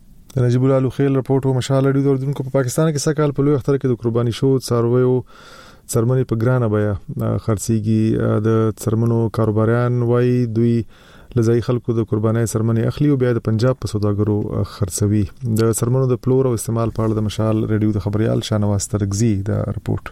د نجیب الله لوخیل رپورټ او مشال اړیو دوردونکو په پاکستان کې سکهال په لوی اختر کې د قرباني شو څارویو څرمنې په ګرانه بیا خرڅيږي. د څرمنو کاروباريان وایي دوی لزای خلکو د قرباني څرمنې اخلي او بیا د پنجاب په سوداګرو خرڅوي. د څرمنو د پلور او استعمال په اړه د مشال ریډیو د خبريال شانواز ترغزي د رپورټ.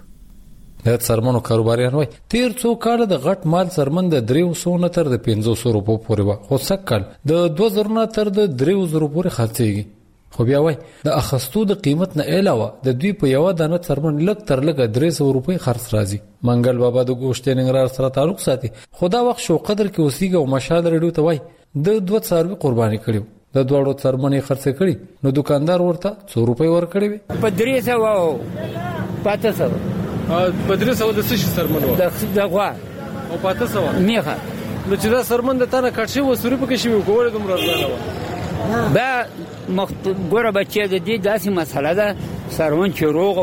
د څرمنو کاروباريان وایي تیر څو کال د غټ مال څرمن د درې سوه نه تر د پنځه سوه روپو پورې و خو سکهال د دوه زره نه تر د درې زره پورې خرڅيږي. خو بیا وایي د اخستو د قیمت نه علاوه د دوی په یو دانه څرمن لږ تر لږه درې سوه روپۍ خرڅ راځي. منګل بابا د ګوشت ننګرهار سره تعلق ساتي خو دا وخت شو قدر کې اوسېږي او مشال ریډیو ته وایي د دوه څاروي قرباني کړي د دوړو څرمنې خرڅ کړي نو دکاندار ورته څو روپۍ ورکړي په درې سوه پاته سوه په درې سوه د څه شي څرمن و د غوا او پاته سوه میخه نو چې دا څرمن د تانه کټ شي و سوري پکې شي وګوره دومره ځانه و دا ګوره بچی د دې داسې مسله ده څرمن چې روغه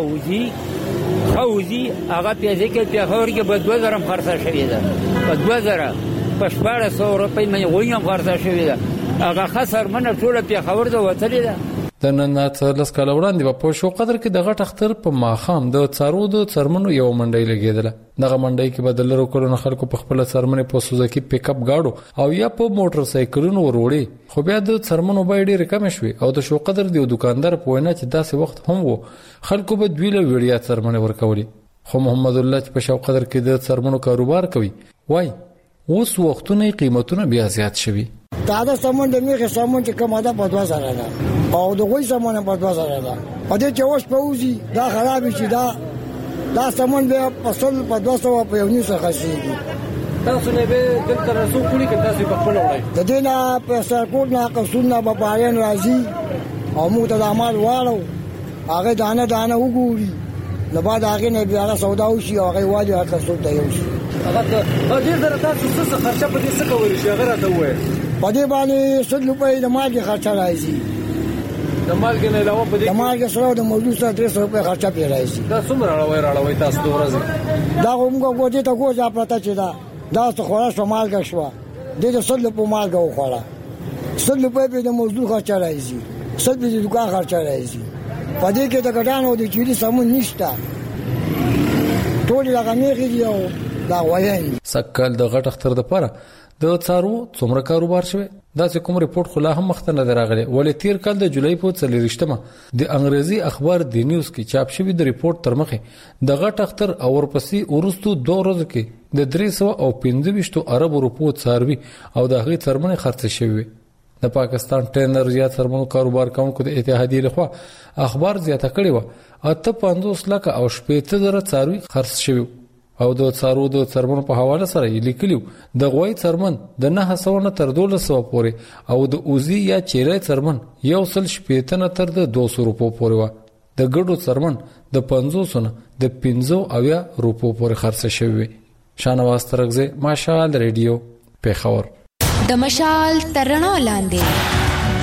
وځي ښه وځي هغه پیسې کې پېښور کې به دوه زره خرڅه شوې ده په دوه زره په شپاړس سوه روپۍ باندې غوی هم خرڅه شوې ده هغه ښه څرمنه ټوله پېښور ته وتلې ده. د نن څلس کال وړاندې په شو قدر کې د غټ اختر په ماخام د څارو د څرمنو یو منډي لګیدله. دغه منډي کې بدلرو کولو خلکو په خپل څرمنې په سوزاکي پک اپ گاډو او یا په موټر سایکلونو وروړي خو بیا د څرمنو بای ډېر کم شوي او د شو قدر دی دکاندار په وینا چې داسې وخت هم وو خلکو به دوی له ویډیا څرمنې ورکولي. خو محمد الله چې په شو قدر کې د څرمنو کاروبار کوي وای اوس وختونه قیمتونه بیا زیات شوي. دا د سامان د میخه سامان چې کومه ده په دوه زره ده او د غوي سامان په دوه زره ده. په دې چې اوس په وزي دا خراب شي دا دا سامان به په سل په دوه سوه په یو نیو څخه شي. تاسو نه به دلته رسو کړی که تاسو په خپل وړئ د دې نه په سرکوټ نه قصونه به پایان راځي او موږ ته د عمل واړو هغه دانه دانه وګوري نو بعد هغه نه بیا سودا وشي او هغه واجب هغه څه ته یو شي. هغه د دې سره تاسو څه خرچه په دې څه کوي شي هغه راته وایي په دې باندې څو روپۍ د مالګې خرچه راځي. د مالګې نه علاوه په دې د مالګې سره د موجود سره درې سوه روپۍ خرچه پې راځي. دا څومره راوړی راوړی تاسو د ورځې دا خو موږ ګوتې ته ګوزه پرته چې دا دا څه خوړه شوه مالګه شوه دې د سل روپۍ مالګه وخوړه سل روپۍ پې د موجود خرچه راځي سل پې د دوکان خرچه راځي. په دې کې د ګډانو د چیري سمون نشته ټول هغه میخې دي او دا وایي سکهال د غټ اختر د پاره د څارو څومره کاروبار شوی دا چې کوم ریپورت خلا هم مخته نه راغلی ولې تیر کال د جولای په څلورشتمه د انګریزي اخبار دی نیوز کې چاپ شوی د ریپورت تر مخه د غټ اختر او ورپسې ورستو دوه ورځې کې د درې سوه او پنځه ویشت ارب روپو څاروي او د هغې څرمنې خرڅ شوی د پاکستان ټرینر زیات سرمنو کاروبار کوونکو د اتحادیې لخوا اخبار زیاته کړې و اته پنځوس لک او شپږ زره څاروي خرڅ شوي او د څارو د سرمنو په حواله سره یې لیکلو د غوي سرمن د نه سوه تر دولس سوه پورې او د اوزي یا چیرې سرمن یو سل شپږ نه تر د دوه سوه روپو پورې و د ګډو سرمن د پنځوس نه د پنځه اویا روپو پورې خرڅ شوی شانواز ترغزه ماشال ریډیو پیښور د مشال ترڼو لاندې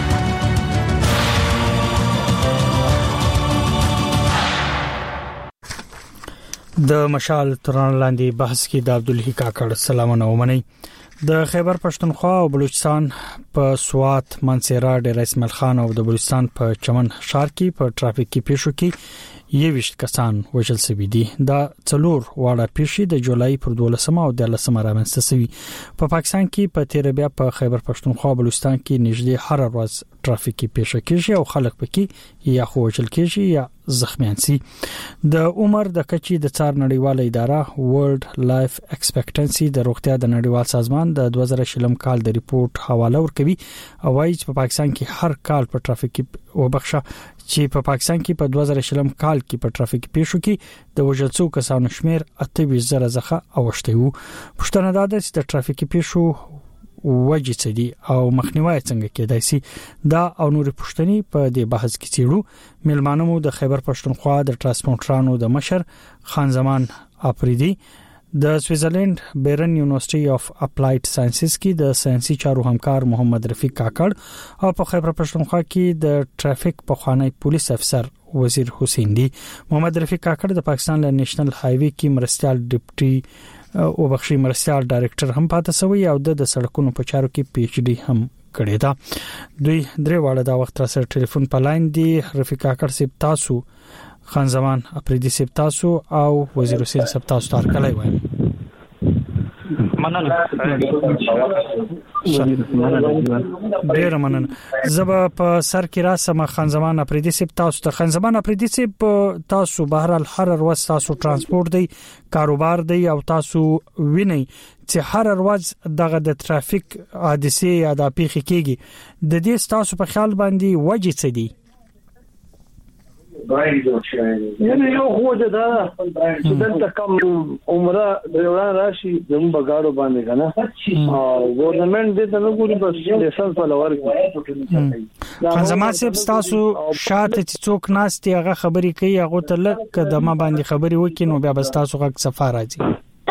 د مشال ترڼو لاندې بحث کې د عبدالحی کاکړ سلامونه ومني د خیبر پښتونخوا او بلوچستان په سوات منصیرا ډیر اسماعیل خان او د بلوچستان په چمن ښار کې په ټرافیکي پیښو کې یويشت کسان وژل شوي دي دا څلور واړه پیښې د جولای پر دولسمه او دلسمه رامنځته شوي په پا پاکستان کې په تیر بیا په خیبر پښتونخوا او بلوچستان کې نږدې هر ورځ ټرافیکي پیښه کیږي او خلک پکې یا خو وژل کیږي یا زخمیان سي د عمر د کچي د څار نړیواله اداره ورلد لایف ایکسپیکټنسي د روغتیا د نړیوال سازمان د دوه زره شلم کال د ریپورت حواله ورکوي او وايي چې په پاکستان کې هر کال په ټرافیکي وبخښه چې په پاکستان کې په دوه زره شلم کال کې په ټرافیکي پیښو کې د وژل شوو کسانو شمیر اته ویشت زره څخه اوښتی وو پښتنه دا ده چې د ټرافیکي پیښو وجې څه دي او مخنیوي څنګه کېدای شي دا او نور پښتني په دې بحث کې چیرو ملمانو مو د خیبر پښتونخوا د ټرانسپورټرانو د مشر خان زمان اپریدي د سویټزرلند بیرن یونیورسيټي اف اپلایډ ساينسز کې د ساينسي چارو همکار محمد رفیق کاکړ او په خیبر پښتونخوا کې د ټرافیک پخوانی پولیس افسر وزیر حسین دی محمد رفیق کاکړ د پاکستان له نېشنل هایوي کې مرستيال ډیپټي او بخشي مرستيال ډایریکټر هم پاتې شوی او د سړکونو په چارو کې پی ایچ ډي هم کړی دا دوی درې واړه دا وخت را سره ټلیفون په لاین دی رفیق کاکړ سپ تاسو خان زمان اپریدي سپ تاسو او وزیر حسین سپ تاسو تار کله وایم مننه ډیر مننه زب په سر کې را سم خان زمان اپریدي سپ تاسو ته خان زمان اپریدي سپ تاسو بهرال هر ورځ تاسو ترانسپورت دی کاروبار دی او تاسو ویني چې هر ورځ دغه د ټرافیک حادثه یا د پیښې کېږي د دې تاسو په خیال باندې وجه څه دي یعنی یو خوځه دا چې دلته کم عمره د وران راشي زموږ بغاړو باندې کنه او ګورنمنت دې ته نو ګوري بس لیسنس ولا ورکړي خان زمان صاحب تاسو شاته چې څوک ناستي هغه خبري کوي هغه ته لکه د ما باندې خبري وکړي نو بیا بس تاسو غږ سفر راځي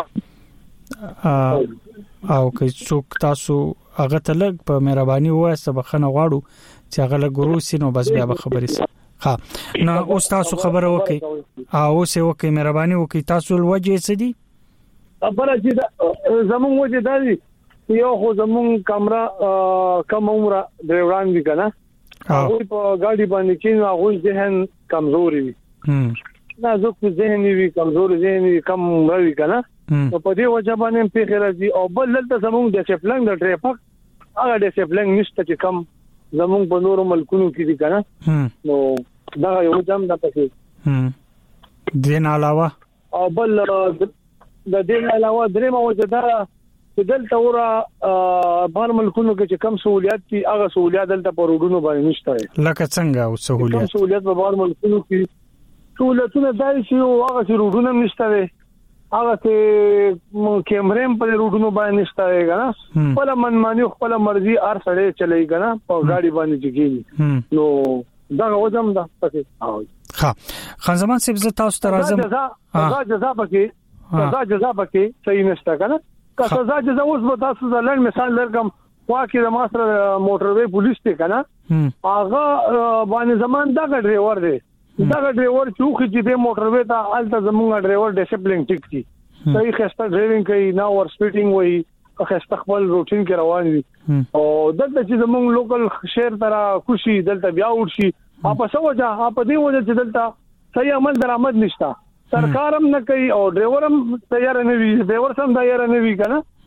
او که څوک تاسو هغه ته لګ په مهرباني وایسته بخنه غواړو چې هغه لګروسي نو بس بیا به خبري ها نو اوس تاسو خبره وکي او سه وکي مهرباني وکي تاسو الوجه څه دي خبره چې زمون وجه دالي یو خو زمون کیمرا کم عمره ډرایوران دي کنه هغه په ګاډي باندې چې هغه ذهن کمزوري وي نه زه په ذهن وی کمزوري ذهن کم وي کنه په دې وجه باندې په خیرازي او بل دلته زمون د سپلنګ د ټریفک هغه د سپلنګ نشته چې کم زمون په نورو ملکونو کې دي کنه نو دا یو جام د پکې هم دین علاوه او بل د دین علاوه درې موجه دا چې دلته ورا بهر ملکونو کې چې کم سہولیات دي هغه سہولیات دلته په روډونو باندې نشته لکه څنګه او سہولیات کم سہولیات په بهر ملکونو کې سہولیتونه دای شي او هغه چې روډونه نشته هغه چې کیمرې په روډونو باندې نشته کنه خپل منماني خپل مرزي ار سره چلای کنه په ګاډي باندې چګي نو دا وځم دا پکې ها خان زمان صاحب زه تاسو ته راځم سزا جزا پکې سزا جزا پکې صحیح نشته کنه که سزا جزا اوس به تاسو ځلن مثال لرګم واکه د ماستر موټروي پولیس ته کنه هغه باندې زمان دا ډرایور دی دا ډرایور چې خو چې موټروي ته الته زمونږ ډرایور ډیسپلین ټیک کی صحیح خسته ډرایوینګ کوي نه اور سپیډینګ وایي خسته خپل روټین کې روان دي او دلته چې زمونږ لوکل شهر ترا خوشي دلته بیا ورشي اپ سوجا اپ دې وجه چې دلته صحیح عمل درآمد نشتا سرکارم نه کوي او ډرایورم تیار نه وي ډرایور سم تیار نه وي کنه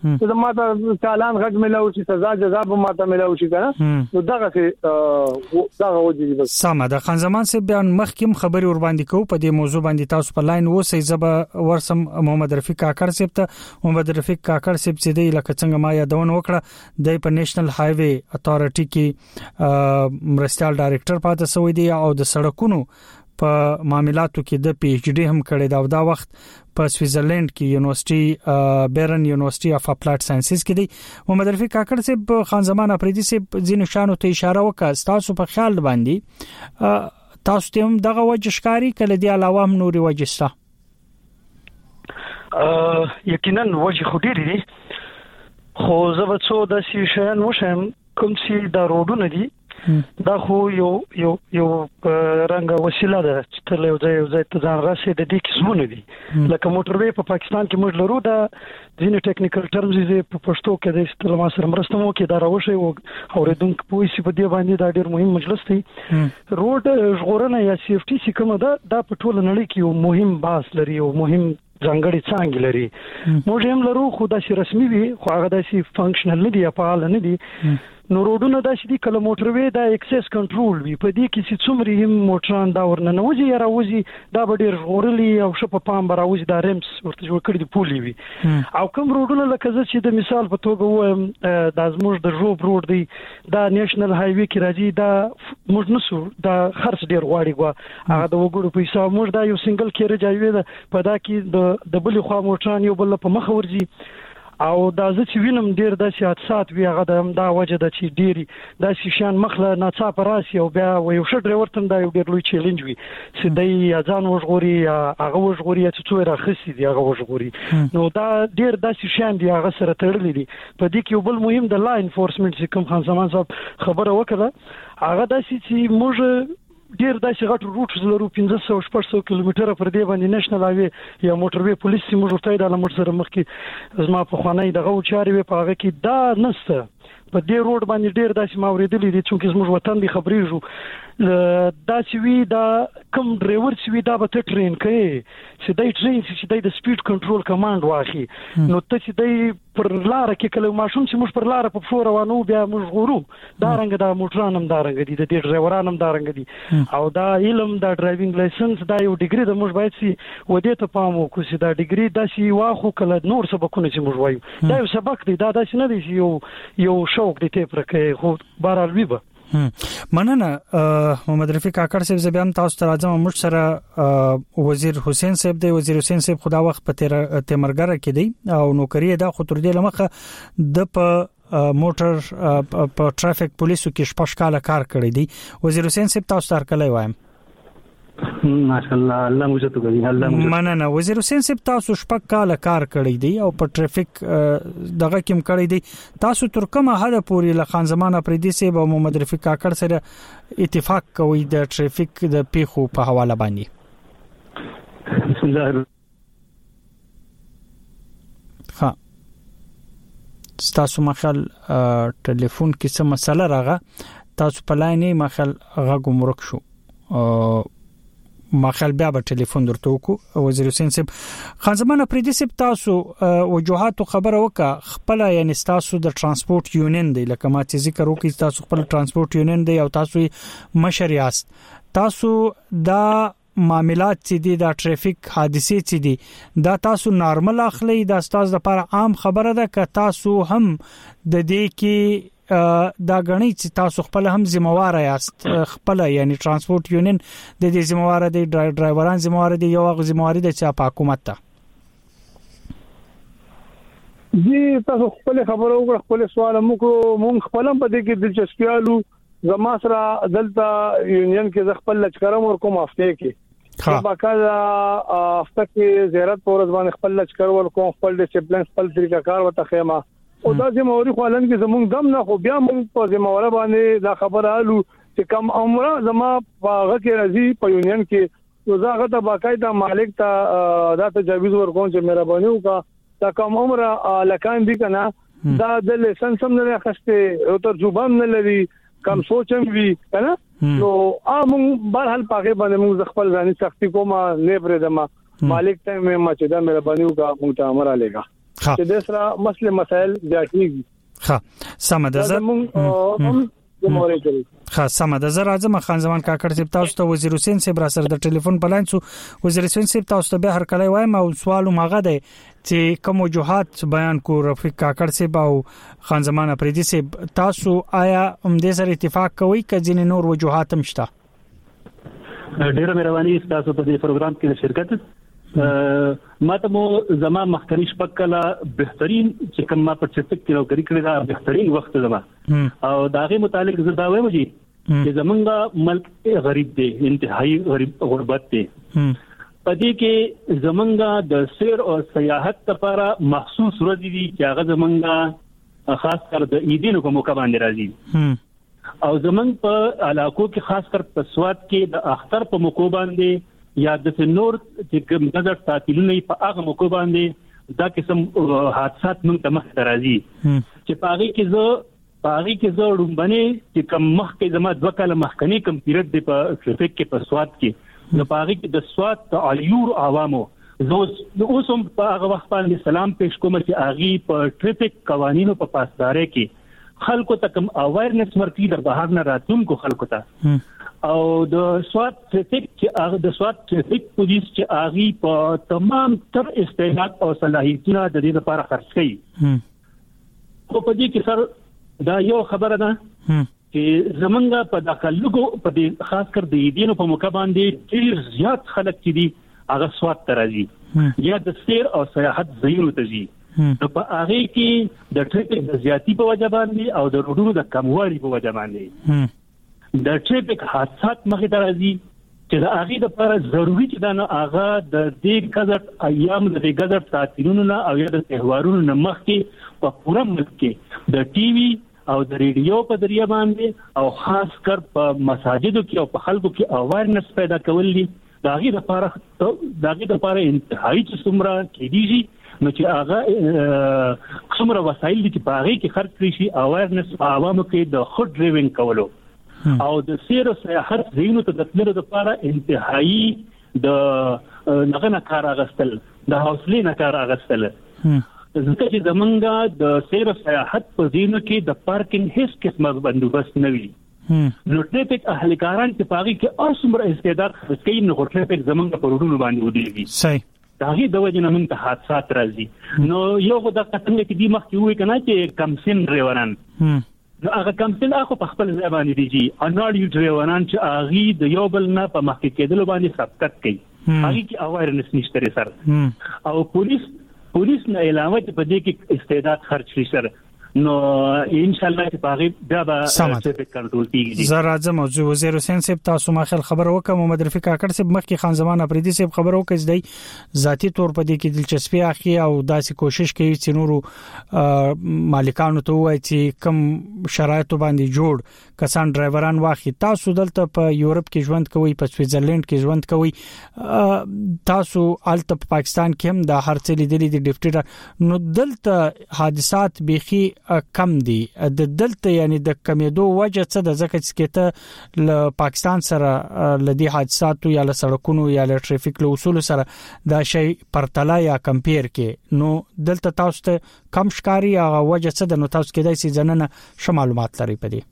چې ماته چالان غټ ملاو شي سزا جزا به ماته ملاو شي کنه نو دغه څه دغه وځي بس سم ده. خان زمان سي بیان مخکیم خبري ور باندې کو په دې موضوع باندې تاسو په لاین وسې زب ورسم محمد رفیق کاکړ سیب ته محمد رفیق کاکړ سیب چې دی لکه څنګه ما یادونه وکړه د په نېشنل های وی اتھارټي کې مرستيال ډایریکټر پاتې سوی دی او د سړکونو په معاملاتو کې د پی ایچ ډي هم کړی دا د وخت په سویټزرلند کې یونیورسيټي بیرن یونیورسيټي اف اپلایډ ساينسز کې دی. محمد رفیق کاکړ صاحب خان زمان افریدي صاحب ځینو شانو ته اشاره وکړه تاسو په خیال باندې تاسو ته هم دغه وجه ښکاری کله دی علاوه هم نوري وجه شته؟ یقینا وجه خو ډېری دي خو زه به څو داسې شیان وښیم کوم چې دا روډونه دي دا خو یو یو یو رنګ وسیله ده چې تر یو ځای یو ځای ته ځان راسي د دې قسمونه دي لکه موټروي په پاکستان کې موږ لرو دا ځینې ټیکنیکل ټرمز دي په پښتو کې د استعمال سره مرسته مو کې دا راوښي او اوریدونکو په وسی په دې باندې دا ډېر مهم مجلس دی. روډ ژغورنه یا سیفټي چې کومه ده دا په ټوله نړۍ کې یو مهم باس لري او مهم ځانګړي څنګه لري. موږ هم لرو خو دا چې رسمي وي خو هغه داسې فنکشنل نه دي یا فعال نه دي. نو روډونه داسې دي کله موټروي دا اکسس کنټرول وي په دې کې چې څومره هم موټران دا ورننه وځي یا راوځي دا به ډېر ژغورلي او ښه په پام به راوځي دا ریمس ورته جوړ کړي دي پولي وي. او کوم روډونه لکه زه چې د مثال په توګه وایم دا زموږ د ژوب روډ دی دا نېشنل های وی کې راځي دا موږ نسو دا خرڅ ډېر غواړي ګوا هغه د وګړو په حساب موږ دا یو سنگل کیرج هایوی ده په دا کې د د بلې خوا موټران یو بل په مخ ورځي او دا زه چې وینم ډیر داسې حادثات وي هغه د دا وجه د چې ډيري داسې شان مخله ناڅاپه راسي او بیا یو ښه ډرایور ته دا یو ډیر لوی چیلنج وي چې دای ځان وژغوري هغه وژغوري چې څو راخسي دی هغه وژغوري نو دا ډیر داسې شان دی هغه سره تړلې دي. په دې کې یو بل مهم د لا انفورسمنت چې کوم خان زمان صاحب خبره وکړه هغه داسې چې موږ ډیر داسې غټ روټ لرو پنځه سوه شپږ سوه کیلومتره پر دې باندې نېشنل هایوی یا موټروي پولیس موږ ورته د لمر سره مخ کې زما په خوانې دغه چاري وي په هغه کې دا نسته په دې روډ باندې ډیر داسې ماوریدلې دي چې موږ وطن دی خبرېږو دا چې وی دا کوم ډرایور چې وی دا به ته ټرین کوي چې دای ټرین چې دای د سپیډ کنټرول کمانډ واخی نو ته چې دای پر لار کې کله ماشوم چې موږ پر لار په فور روانو بیا موږ غورو دا رنګ دا موټران هم دا رنګ دي د دې ډرایوران هم دا رنګ دي او دا علم دا ډرایوینګ لایسنس دا یو ډیګری د موږ باید سي ودې ته پام وکړو چې دا ډیګری دا سی واخو کله نور سبقونه چې موږ وایو دا یو سبق دی دا داسې نه دی چې یو یو شوق دی ته پرکې خو بهرحال وی به مننه. محمد رفیق کاکړ صاحب زبیان تاسو ته راځم موږ سره وزیر حسین صاحب دی. وزیر حسین صاحب خدا وخت په تیمرګر کې دی او نوکری دا خو تر دې لمخه د په موټر په ټرافیک پولیسو کې شپږ کاله کار کړی دی. وزیر حسین صاحب تاسو ته کله وایم ماشاءالله الله مو زته کوي الله مو مننه. وزیر حسین صاحب تاسو شپږ کاله کار کړی دی او په ټرافیک دغه کې کړی دی تاسو تر کومه حد پورې له خان زمان افریدي صاحب او محمد رفیق کاکړ سره اتفاق کوي د ټرافیک د پیښو په حواله باندې؟ بسم الله ها تاسو مخال ټلیفون کې څه مسله راغله تاسو په لاینې مخال غږ مرک شو ما خل بیا به ټلیفون درته وکړو. وزیر حسین صاحب خان زمان افریدي صاحب تاسو وجوهات خبره وکړه خپل یعنی تاسو د ترانسپورت یونین دی لکه ما چې ذکر وکړ تاسو خپل ترانسپورت یونین دی او تاسو مشر یاست تاسو دا معاملات چې دي د ټرافیک حادثې چې دي دا تاسو نارمل اخلي دا تاسو لپاره عام خبره ده که تاسو هم د دې کې دا غنی چې تاسو خپل هم ذمہوار یاست خپل یعنی ترانسپورت یونین د دې ذمہوار دي ډرایوران ذمہوار دي یو هغه ذمہوار دي چې په حکومت ته جی تاسو خپل خبرو وکړه خپل سوال موږ مونږ خپل په دې کې دلچسپیالو زما سره دلته یونین کې خپل لچکرم ور کوم هفته کې خا باقاعده هفته کې زیارت پورز باندې خپل لچکر ور کوم خپل ډیسپلین خپل طریقہ کار وته خیمه او دا زموري خلن کې زمونږ دم نه خو بیا موږ په زموره باندې دا خبر آلو چې کم عمره زما هغه کې راځي په یونین کې نو زه هغه ته باقاعده مالک ته دا تجاویز ورکوم چې مهرباني وکړه دا کم عمره لکان دي کنه دا د لایسنس هم نه اخسته او تجربه هم نه لري کم سوچم وی کنه نو امون بهرحال پاګه باندې موږ خپل ځاني سختي کومه نه پرې دما مالک ته مې ما چې دا مهرباني وکړه موږ ته امر عليګه چې د سره مسله مسائل زیاتېږي. ها سم ده زه هم زموږ کوي. ها سم ده زه راځم خان زمان کاکړ صاحب تاسو ته وزیر حسین صاحب را سره د ټلیفون په لاین سو وزیر حسین صاحب تاسو ته به هر کله وایم او سوال ماغه ده چې کوم وجوهات بیان کو رفیق کاکړ صاحب او خان زمان افریدي صاحب تاسو آیا هم دې سره اتفاق کوي ک ځین نور وجوهات هم شته؟ ډیره مهرباني تاسو په دې پروګرام کې شرکت ماته مو زما مخکنی شپکله بهترین چې کوم ما په چټک کې نوکری کړې دا بهترین وخت زما او داغه متعلق زه دا وایم چې زمونږ ملک غریب دی انتهایی غریب غربت دی پدې کې زمونږ د سیر او سیاحت لپاره مخصوص ورځې دي چې هغه زمونږ خاص کر د عیدونو په موقع باندې راځي او زمونږ په علاقو کې خاص کر په سواد کې د اختر په موقع باندې یا د نور چې کوم نظر تعطیلونه په هغه موقع باندې دا قسم حادثات موږ ته مخ راځي چې پاغي کې زه پاغي کې زه رومبنه چې کوم مخ کې زما دوه کاله مخکنی کم پیریډ دی په ټریفیک کې په سواد کې نو پاغي کې د سواد ته الیور عوامو زه اوسم په هغه وخت باندې سلام پېښ کوم چې اغي په ټریفیک قوانینو په پاسداري کې خلکو ته کوم اوایرنس ورکړي د بهر نه راتونکو خلکو ته او د سواد ټریفیک چې هغه د سواد ټریفیک پولیس چې هغه په تمام تر استعداد او صلاحیتونه د دې لپاره خرڅ کړي خو په دې کې سر دا یو خبره ده چې زمونږ په داخلو په دې خاص کر د دینو په موقع باندې ډیر زیات خلک چې دي هغه سواد ترازي یا د سیر او سیاحت ځایونو ته ځي نو په هغه کې د ټریفیک د زیاتی په وجه باندې او د روډونو د کموالي په وجه باندې د ټریفیک حادثات مخې ته راځي چې د هغه لپاره ضروری چې دا نه هغه د دې غزت ایام د دې غزت تعطیلونو نه او یا د تهوارونو نه مخکې په پوره ملک کې د ټي وي او د ریډیو په ذریعہ باندې او خاص کر په مساجدو کې او په خلکو کې اوایرنس پیدا کول دي دا هغه لپاره دا هغه لپاره انتهایی چې څومره کې دي نو چې هغه څومره وسایل دي چې په هغه کې خرڅ کړي شي اوایرنس عوامو کې د خود ډرایوینګ کولو او د سیر او سیاحت زینو ته د تللو لپاره انتهایی د نغنه کار اغستل د حوصله نه کار اغستل ځکه چې زمونږ د سیر او سیاحت په زینو کې د پارکینګ هیڅ قسمه بندوبست نه وي نو ټریفیک اهلکاران چې پاغي کې اوسمره استعداد خرڅ نو ټریفیک زمونږ په روډونو باندې ودیږي صحیح داغي د وجه نه موږ ته حادثات راځي نو یو د څنګه کې دی مخکې وې کنه چې کم سن ډرایوران نو هغه کم سن اخو په خپل ځای باندې دي اناړ یو ډرایوران چې اغي د یو بل نه په مخکې کېدل باندې سبقت کوي هغه کې اوایرنس نشته سره او پولیس پولیس نه علاوه په دې کې استعداد خرج لري سره نو ان شاء الله چې باغی بیا به ټریفیک کنټرول کیږي. زه راځم موضوع وزیر حسین صاحب تاسو ما خل خبر وکم محمد رفیق کاکړ صاحب مخکې خان زمان افریدي صاحب خبر وکړ دی ذاتی تور په دې کې دلچسپي اخی او داسې کوشش کوي چې نورو مالکانو ته وایي چې کم شرایط باندې جوړ کسان ډرایوران واخی تاسو دلته په یورپ کې ژوند کوي په سویټزرلند کې ژوند کوي تاسو الته په پاکستان کې هم د هر څه لیدلې د ډیپټي نو دلته حادثات بيخي کم دي د دلته یعنی د کمیدو وجه څه د ځکه چې ته ل پاکستان سره لدی حادثات یا له سړکونو یا له ټریفیک له اصول سره دا شی پرتلا یا کمپیر کې نو دلته تاسو ته کم شکاري هغه وجه څه د نو تاسو کې دای سي ځننه ش معلومات لري پدې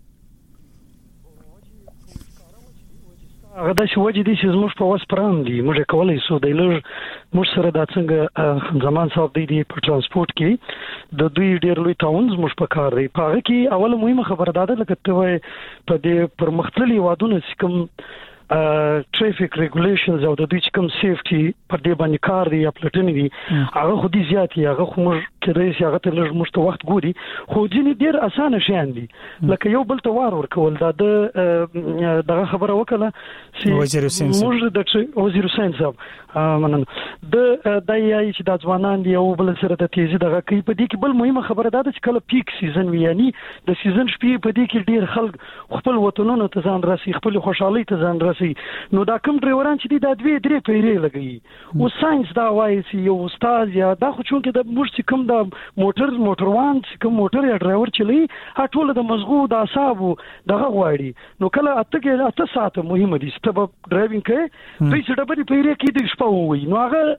هغه د شوجې دي چې زموږ په واس پرام دي موږ کولای شو د لږ موږ سره د څنګه زمان صاحب دی په ترانسپورت کې د دوی ډیر لوی ټاونز موږ په کار دی په هغه کې اوله مهمه خبره ده لکه ته په دې پرمختللي وادونو چې کوم ټریفیک ریګولیشنز او د دوی چې کوم سیفټي پر دې باندې کار دی یا پلټنې دي هغه خو دې زیاتې هغه خو موږ کېدای شي هغه ته لږ موږ ته وخت ګوري خو ځینې ډېر اسانه شیان دي لکه یو بل ته وار ورکول دا د دغه خبره وکړه چې وزیر حسین صاحب موږ د وزیر حسین صاحب منن د دایي چې د ځوانان دی او بل سره د تیزی دغه کوي په دې کې بل مهمه خبره ده چې کله پیک سیزن وي یعنی د سیزن شپې په دې کې ډېر خلک خپل وطنونو ته ځان راسي خپل خوشحالي ته ځان راسي نو دا کوم ډرایوران چې د دوی درې پیری لګي او ساينس دا وایي چې یو استاد یا دا خو چې د موږ کوم د موټر موټروان چې کوم موټر یا ډرایور چلی هټول د مزغو د اعصاب دغه غواړي نو کله اته کې اته ساعت مهمه دي چې په ډرایوینګ کې دوی څه ډبرې پیری کې د شپه وي نو هغه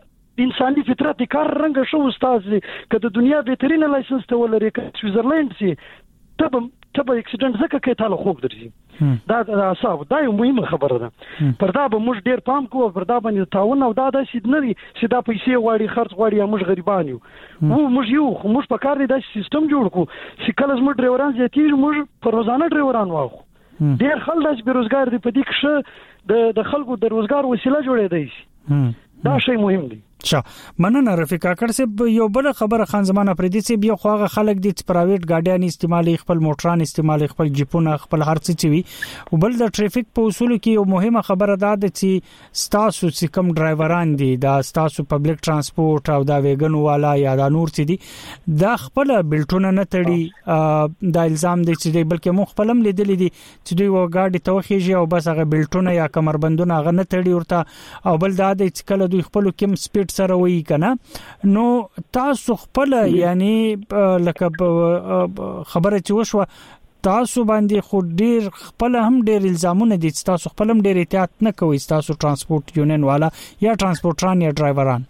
انساني فطرت کار رنګ شو استاد کله د دنیا بهترینه لایسنس ته ولري ک سویزرلند سي تب تب اکسیډنټ زکه کې تعالی خوب درځي دا دا صاحب دا یو مهمه خبره ده پر دا به موږ ډیر پام کوو پر دا باندې تعاون او دا د سیدنري سیدا پیسې واړي خرڅ واړي موږ غریبان یو موږ یو موږ په کار دی د سیستم جوړ کو چې کله موږ ډرایوران زیاتې موږ پر روزانه ډرایوران واخو ډیر خلک د بیروزګار دي په دې کې د د خلکو د روزګار وسیله جوړې دی دا شی مهم دی. شا مننه رفیق کاکړ صاحب یو بل خبره خان زمان افریدي صاحب یو خواغه خلک د پرایویټ ګاډیان استعمالي خپل موټران استعمالي خپل جیپونه خپل هرڅ چوي او بل د ټریفیک په اصول کې یو مهمه خبره ده چې ستاسو چې کوم ډرایوران دي دا ستاسو پبلک ترانسپورت او دا ویګن والا یا دا نور چې دي دا خپل بلټونه نه تړي دا الزام دي چې بلکې مو خپلم لیدل دي چې دوی و ګاډي توخیږي او بس هغه بلټونه یا کمربندونه هغه نه تړي ورته او بل دا د کله دوی خپل کم سپیډ سره وی کنه نو تاسو خپل یعنی لکه خبره چې وشو تاسو باندې خو ډیر خپل هم ډیر الزامونه دي تاسو خپل هم ډیر احتیاط نه کوئ تاسو ترانسپورت یونین والا یا ترانسپورټران یا ډرایوران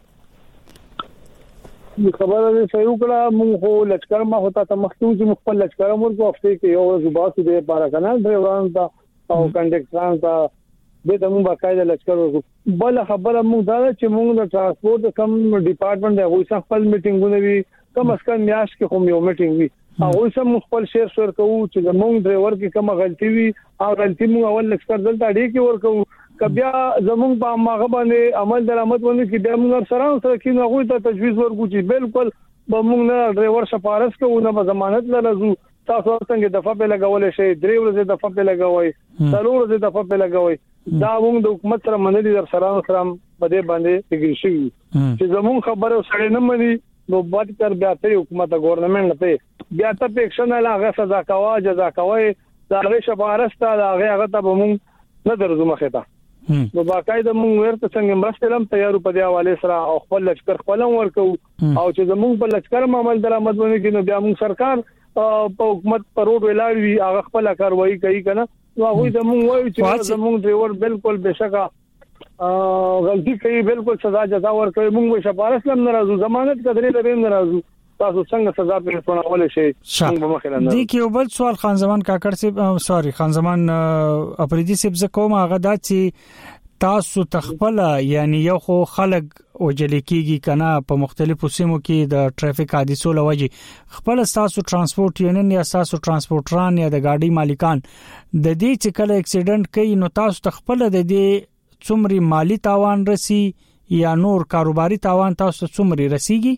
خبره ده صحیح کړه مونږ خو لچکر ما هوتا ته مخکې چې مخ په لچکر مور کو هفته کې یو ورځ باسو دې بارا کنه ډرایوران ته او کنډکټران ته د دمو باقاعده لچکر ورکو بل خبره موږ دا چې موږ د ترانسپورت کم ډپارټمنټ دی وایي خپل میټینګونه وی کم اس کم میاش کې کوم یو میټینګ وی او سم خپل شیر شیر کوو چې موږ ډرایور کې کوم غلطي وی او غلطي موږ اول لچکر دلته اړې کې ورکو کبیا زموږ په ماغه باندې عمل درآمد باندې کې د موږ سره سره کې نو غوي ته تجویز ورکو چې بالکل به موږ نه ډرایور شپارس کوو نه ضمانت لرزو تاسو څنګه دفعه په لګول شي درې ورځې دفعه په لګوي څلور ورځې دفعه په لګوي دا موږ د حکومت سره منلي در سره سره په دې باندې تګری شي چې زموږ خبره سره نه مني نو بعد تر بیا ته حکومت ګورنمنت ته بیا ته اکشن لاغه سزا کوا جزا کوي دا غي شبارسته دا غي هغه ته موږ نه درځو مخه ته نو باقاعده موږ ورته څنګه مرستلم تیارو په دی حواله سره او خپل لشکر خپلم ورکو او چې زموږ په لشکر عمل درآمد باندې کې نو بیا موږ سرکار په حکومت پر روډ ولاړ وی هغه خپل کاروایی کوي کنه نو هغه د موږ وایو چې زموږ ډرایور بالکل بشکا غلطي کوي بالکل سزا جزا ورکوي موږ شپارس لم ناراضو ضمانت کدرې لري ناراضو تاسو څنګه سزا په پرونول شي موږ مخه نه دي کې یو بل سوال خان زمان کاکړ صاحب سوري خان زمان افریدي صاحب ز کوم هغه دا چې تاسو تخپل یعنی یو خو خلک وجل کیږي کنه په مختلفو سیمو کې د ټریفیک حادثو لوجه خپل تاسو ترانسپورت یونین یا تاسو ترانسپورټران یا د گاډي مالکان د دې چې کله اکسیډنټ کوي نو تاسو تخپل د دې څومره مالی تاوان رسی یا نور کاروباري تاوان تاسو څومره رسیږي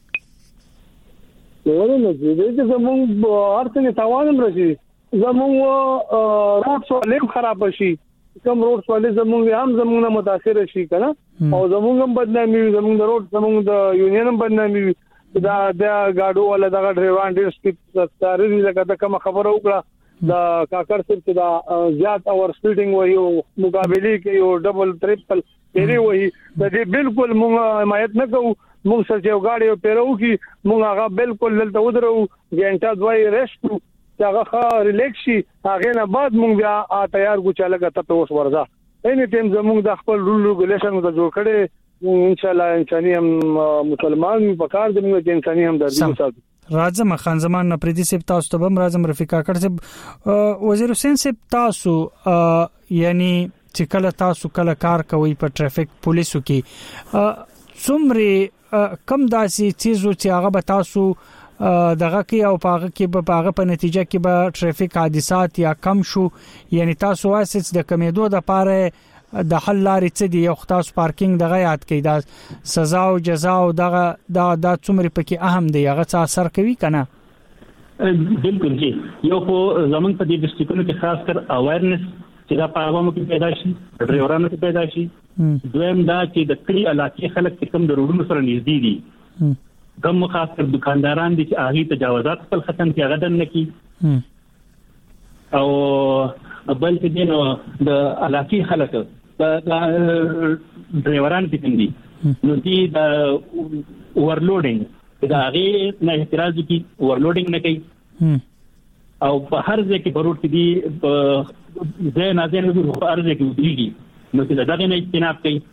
ورنه چې زموږ ارته تاوان رسی زموږ روډ سولې خراب شي کوم روډ سولې زموږ هم زموږ نه متاثر شي کنه او زموږ هم بدنامي زموږ د روډ زموږ د یونین هم بدنامي دا د گاډو ولا د ډرایوران ډیر سپیډ ستاري لکه دا کوم خبره وکړه دا کاکړ صرف چې دا زیات اور سپیډینګ وایو مقابله کې یو ډبل ټریپل پیری وایي د دې بالکل موږ حمایت نه کوو موږ سره یو گاډي پیرو کې موږ هغه بالکل دلته ودرو ګنټه دوی ریسټ هغه ښه ریلیکس شي هغه نه بعد موږ بیا تیار کو چې لګا ته اوس ورځه اینی ټیم زموږ د خپل رول ریګولیشن د جوړ کړي ان شاء الله انساني هم مسلمان په کار د موږ انساني هم درځي وساتو راځم خان زمان پردي سپ تاسو ته هم راځم رفیقا کړ سپ وزیر حسین سپ تاسو یعنی چې کله تاسو کله کار کوي په ټریفیک پولیسو کې څومره کم داسي چیزو چې هغه به تاسو دغه کې او پاغه کې به پاغه په نتیجه کې به ټریفیک حادثات یا کم شو یعنی تاسو واسط د کمیدو د پاره د حل لارې څه دی یو تاسو پارکینګ دغه یاد کړئ دا سزا او جزا او دغه دا د څومره پکې اهم دی هغه څه اثر کوي کنه بالکل جی یو خو زمون په دې ډیسټریکټونو کې خاص کر اوایرنس چې دا په عوامو کې پیدا شي ډرایورانو کې پیدا شي دویم دا چې د کلی علاقې خلک چې کم د روډونو سره نږدې دي کم خاص کر دکانداران دي چې هغه تجاوزات خپل ختم کې هغه دن نکي او بل چې دینو د علاقې خلک د ډرایوران کې دي نو دي د اورلوډینګ دا هغه نه اعتراض کی اورلوډینګ نه کوي او په هر ځای کې بروټ کې دي ځای نه ځای نه په هر ځای کې ودیږي نو چې دا نه اجتناب کوي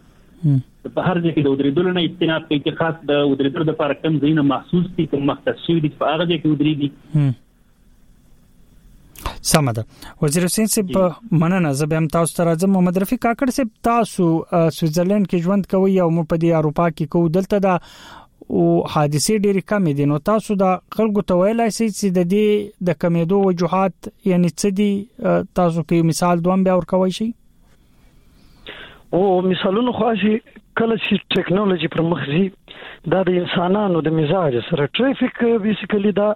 په هر ځای کې د ودرېدل نه اجتناب کوي چې خاص د ودرېدل لپاره کم ځایونه محسوس دي کوم مختص شوي دي په هغه ځای کې ودرېږي. سمه ده. وزیر حسین صاحب مننه. زه به هم تاسو ته راځم. محمد رفیق کاکړ صاحب تاسو سویټزرلند کې ژوند کوي او مو په دې اروپا کې کوو دلته دا او حادثې ډېرې کم دي نو تاسو دا خلکو ته ویلای شئ چې د دې د کمیدو وجوهات یعنی څه دي تاسو کې مثال دوم بیا ورکوي شي؟ او مثالونه خاصي کله چې ټیکنالوژي پر مخ ځي دا د انسانانو د مزاج سره ټریفیک بیسیکلی دا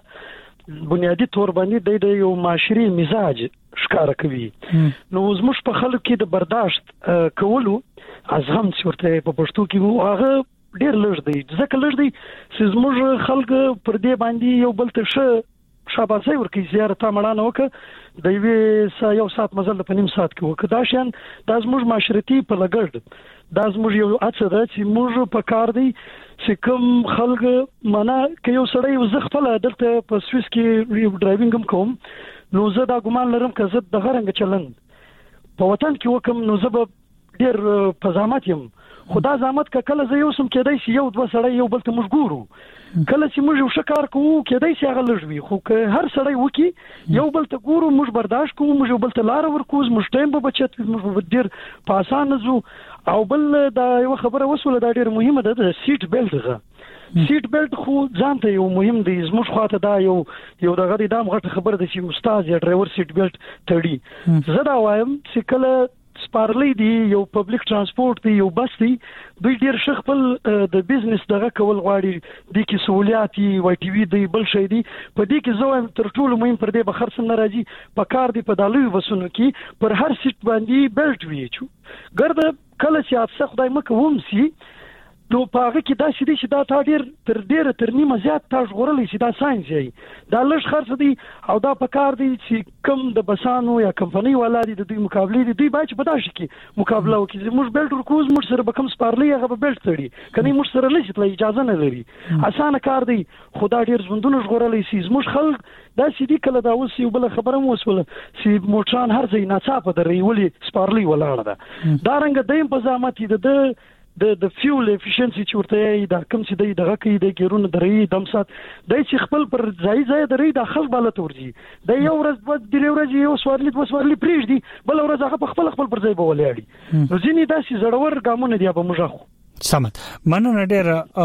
بنیادی تور باندې د یو معاشري مزاج ښکار کوي. نو زموږ په خلکو کې د برداشت کولو ازغم چې ورته په پښتو کې هغه ډېر لږ دی. ځکه لږ دی چې زموږ خلک پر دې باندې یو بل ته ښه شاباسي ورکړي زیارت مړانه وکړه د یوې یو ساعت مزل په نیم ساعت کې وکړه. دا شان د زموږ معاشرتي په لګړد دا زموږ یو اڅه ده چې موږ په کار دی چې کوم خلک معنا کې یو سړی وزخ خپل دلته په سويس کې ډرایوینګ هم کوم نو زه دا ګمان لرم چې زه د غرنګ چلند په وطن کې وکم نو زه به ډېر په زحمت یم. خدا زحمت کله زه یو سم کېدای شي یو دوه سړی یو بل ته موږ ګورو کله چې موږ یو شکار کوو کېدای شي هغه لږ وي خو که هر سړی وکي یو بل ته ګورو موږ برداشت کوو موږ یو بل ته لار ورکوز موږ ټایم به بچت موږ ډېر په اسانه زو. او بل دا یو خبره وسوله دا ډېر مهمه ده د سیټ بیلټ غا سیټ بیلټ خو ځانته یو مهم دی. زموږ خواته دا یو یو دغه د دام غټه خبره ده چې استاد یا ډرایور سیټ بیلټ تړي. زه دا وایم چې کله سپارلې دی یو پبلک ترانسپورت دی یو بس دی دوی ډیر شخپل د بزنس دغه کول غواړي د کی سہولیاتي وای ټي وي دی بل شي دی په دې کې زه تر ټولو مهم پر دې بخر سم ناراضي په کار دی په دالوي وسونو کې پر هر سیټ باندې بیلټ وی چو ګرد کله چې اڅ خدای مکه ومسي نو پاره کې دا شې چې دا تا ډیر تر ډیر تر نیمه زیات تا ژغورلې چې دا ساينس دی دا لږ خرڅ دی او دا په کار دی چې کم د بسانو یا کمپنۍ ولادي د دوی مقابله دي دوی باید په داسې کې مقابله وکړي. موږ بیلټ ورکوز موږ سره به کم سپارلې هغه به بیلټ تړي کني موږ سره لږ ته اجازه نه لري. اسانه کار دی خدا ډیر ژوندونه ژغورلې سي موږ خلک دا چې دی کله دا اوس یو بل خبره مو وسوله چې موټران هر ځای ناڅاپه درې ولي سپارلې ولاړه ده دا رنګ دیم په ځامت دي د د د فیول افیشنسي چې ورته دا کوم چې د دغه کې د ګیرونو درې دمسات د چې خپل پر ځای ځای درې د خلک بالا تورځي د یو ورځ د درې ورځې یو سوارلي د وسوارلي پریږ دي بل ورځ هغه خپل خپل پر ځای بولېړي نو ځینې داسې زړور ګامونه دی به موږ خو سمت مننه ډېر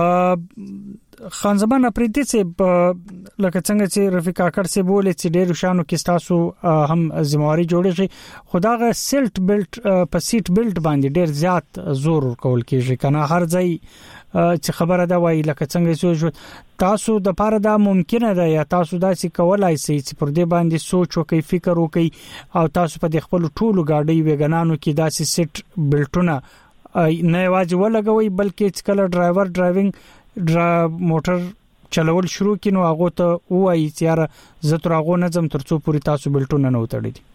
خان زمان پریدي چې لکه څنګه چې رفیق کاکړ سي بوله چې ډېر شانو کې تاسو هم ذمہواری جوړه شي خداغه سیلټ بیلټ په سیټ بیلټ باندې ډېر زیات زور کول کېږي کنه هر ځای چې خبره دا وایي لکه څنګه چې تاسو د پاره دا ممکنه ده یا تاسو دا چې کولای شئ چې پر دې باندې سوچ وکړئ فکر وکړئ او تاسو په خپل ټولو گاډي وګنانو کې دا سیټ بیلټونه نه واجب ولګوي بلکې چې کله ډرایور ډرایوینګ ډرا موټر چلول شروع کینو هغه ته وایي چې یار زه تر هغه نه زم ترڅو پوری تاسو بلټونه نه وتړي دي.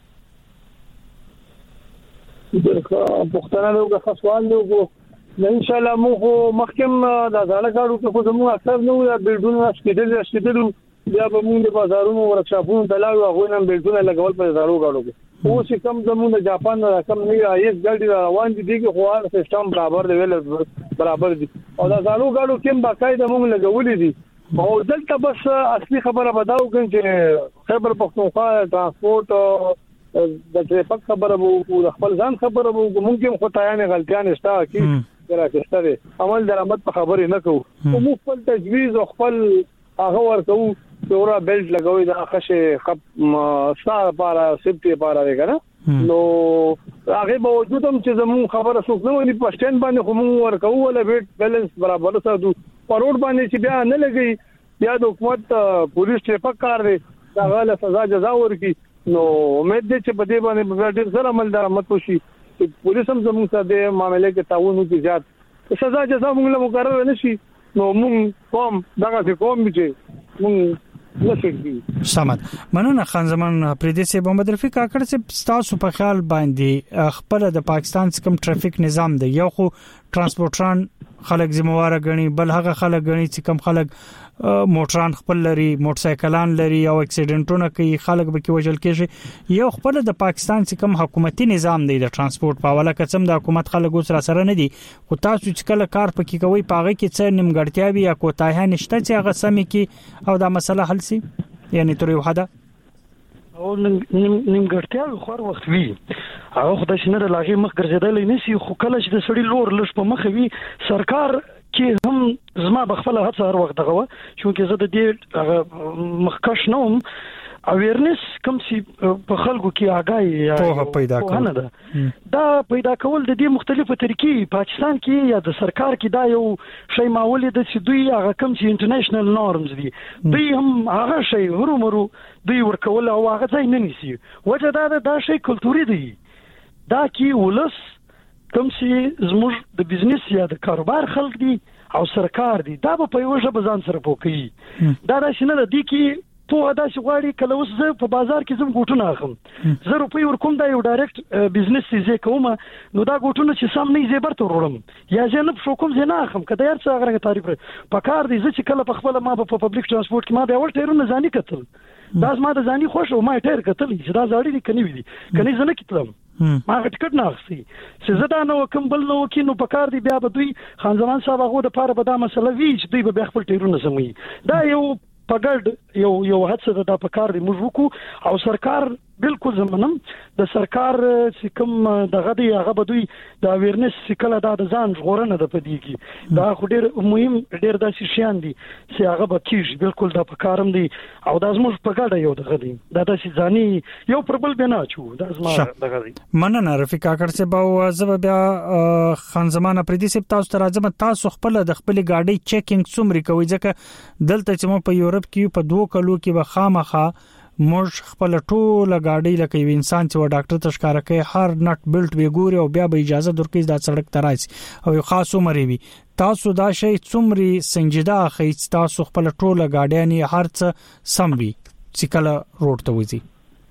پښتنه له خاصوال له ان شاء الله مو محکم د ځاله کارو په کومه اکثر نو بلډونه سکیدل سکیدل بیا به موږ د بازارونو ورکشاپونو دلاو هغه نن بلډونه لګول په زارو غاړو کې او چې کم زموږ د جاپان رقم نه ایس ګاډي روان دي دغه خو سیستم برابر دی ویل برابر دي او د زارو غاړو کې باقاعده موږ لګولې دي او دلته بس اصلي خبره بداو کړي چې خبر پښتونخوا ترانسپورت د ټریفیک خبره وو خپل ځان خبره وو ممکن خو تایانه غلطیان شته کی راځي عمل درآمد په خبرې نه کوو مو خپل تجویز او خپل هغه ورکو پورا بیلټ لګوي دا خشه خپ سار لپاره سیفټي لپاره وګره نو هغه باوجود هم چې زمو خبره څوک نه ونی په سټند باندې کوم ورکو ولا بیلټ بیلانس برابر ساتو پروډ باندې چې بیا نه لګي بیا د حکومت پولیس ټریفیک کار دی دا غاله سزا جزا ورکي نو امید دې چې په دې باندې ډېر سره عمل درآمد وشي چې پولیس هم زموږ سره د معاملې کې تعاون وکړي زیات سزا جزا موږ له مقرر نشي نو موږ کوم دغه کوم چې موږ سمات مننه خان زمان پریدي سي محمد رفیق کاکړ سي تاسو په خیال باندې خپل د پاکستان څخه ټرافیک نظام دی یو خو ترانسپورټران خلک ذمہوار غني بل هغه خلک غني چې کم خلک موټران خپل لري موټر سایکلان لري او اکسیډنټونه کوي خلک به کې وجل کېږي یو خپل د پاکستان چې کم حکومتي نظام دی د ترانسپورت په حواله کڅم د حکومت خلک سره سره نه دي خو تاسو چې کله کار پکې کوي پاغه کې څه نیمګړتیاوي یا کوتاهیا نشته چې هغه سمې کې او دا مسله حل سي یعنی تر یو حدا او نیمګړتیاوي خور وخت وی هغه خدای شنه د لاغي مخ ګرځیدل نه سي خو کله چې د سړی لور لښ په مخ وی سرکار کې هم زما بخفل هڅه هر وخت دغه چې زه د دې مخکښ نوم اویرنس کوم چې په خلکو کې آگاهي په پیدا کول دا پیدا کول د دې مختلفو طریقې پاکستان کې یا د سرکار کې دا یو شی ماولې د چې دوی هغه کوم چې انټرنیشنل نورمز دي دوی هم هغه شی ورمرو دوی ورکول او هغه ځای نه نیسي وجه دا دا شی کلتوري دی دا کې ولس کوم چې زموږ د بزنس یا د کاروبار خلک دي او سرکار دي دا په یو ژبه ځان سره پوکي دا د شنه د دې کې په ادا شي غواړي کله اوس زه په بازار کې زم ګوټونه اخم زه روپی ورکوم دا یو ډایرکټ بزنس چې کوم نو دا ګوټونه چې سم نه زیبر ته وروړم یا جنب شو کوم زه نه اخم کله یار څه غره تعریف په کار دي چې کله په خپل ما په پبلک ترانسپورت کې ما به اول ټیرونه ځاني کتل دا زما د ځاني خوښ او ما ټیر کتل چې دا ځاړي دي کني وي کني زنه کتلم ما ټیکټ نه اخسي چې زه دا نو کوم بل نو کې نو په کار دي بیا به دوی خان زمان صاحب هغه د پاره به دا مسله وی چې دوی به خپل ټیرونه سموي دا یو پګړ یو یو هڅه ده په کار دی موږ وکړو او سرکار بالکل زمونم د سرکار چې کوم دغه دی هغه به دوی د اویرنس کله دا د ځان ژغورنه ده په دې کې دا خو ډیر مهم ډیر داسې شیان دي چې هغه به کیږي بالکل د پکارم دی او دا زموږ په ګډه یو دغه دی دا داسې ځاني یو پربل بنا چو دا زما دغه دی مننه رفیق کاکړ سے باو زب بیا خان زمانه پردي سپ تاسو تر ازم تاسو خپل د خپل گاډي چیکینګ څومره کوي ځکه دلته چې مو په یورپ کې په دوه کلو کې به خامخه موږ خپل ټوله گاډي لکه یو انسان چې و ډاکټر تشکاره کوي هر نټ بیلټ به ګوري او بیا به اجازه درکې دا سړک ترایي او یو خاص عمر وي تاسو دا شی څومره سنجیده اخی تاسو خپل ټوله گاډيانی هر څه سم وي چې کله روډ ته وځي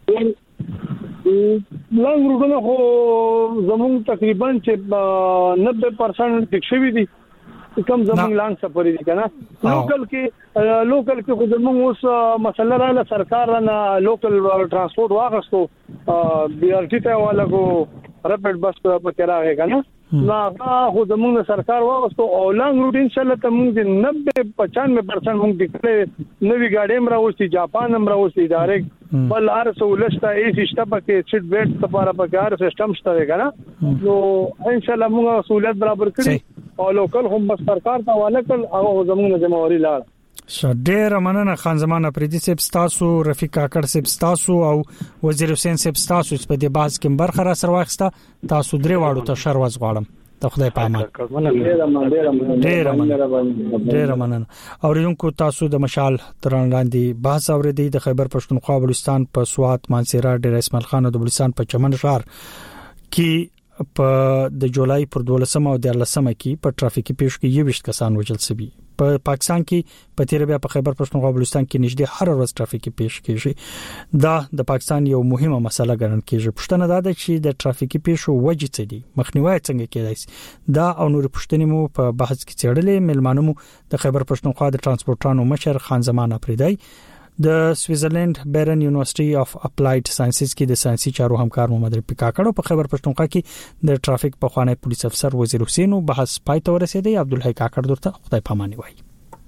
لنګ روډونه خو زموږ تقریبا چې نوي پرسنټ ټیک شوی دي کوم زموږ لانګ سفر دي کنه لوکل کې لوکل کې خو زموږ اوس مسله رااله سرکار نه لوکل ترانسپورت واغستو بي ار ټي ته والا کو رپټ بس په کې راغی کنه نو خو زموږ سرکار واغستو او لانګ روټ ان شاء الله ته موږ نوي پچانوي پرسنټ موږ دکړې نوې گاډي هم راوستي جاپان هم راوستي ډایرکټ بل هر څه ولسته ای سیستم کې سیټ بیلټ لپاره په کار سیستم شته کنه نو ان شاء الله موږ سہولت برابر کړی او لوکل هم بس سرکار ته حواله کړ او زموږ ذمہواری لاړ شډیر مننه خان زمانه پردي سپ تاسو رفیق کاکړ سپ تاسو او وزیر حسین سپ تاسو په دې باز کې برخه را سره واخسته تاسو درې واړو ته شرواز غواړم ته خدای پامان ډیر مننه ډیر مننه اوریدونکو تاسو د مشال تران لاندې بحث اوریدي د خیبر پښتونخوا بلوچستان په سوات مانسیرا ډیر اسماعیل خان د بلوچستان په چمن شهر کې په د جولای پر دولسمه او دیارلسمه کې په ټرافیکي پیښ کې یوشت کسان وژل شوي په پاکستان کې په تیر بیا په خیبر پښتونخوا بلوچستان کې نږدې هر ورځ ټرافیکي پیښ کیږي دا د پاکستان یو مهمه مسله ګڼل کیږي پښتنه دا ده چې د ټرافیکي پیښو وجې څه دي مخنیوي څنګه کېدای شي دا او نور پښتنې مو په بحث کې چړلې ملمانو مو د خیبر پښتونخوا د ترانسپورټانو مشر خان زمانه پریدای د سویټزرلند بیرن یونیورسيټي اف اپلایډ ساينسز کې د ساينسي چارو همکار محمد رفیق کاکړ په خیبر پښتونخوا کې د ټرافیک په خوانی پولیس افسر وزیر حسین بحث پای ته ورسېدی عبدالحی کاکړ درته خدای پاماني وایي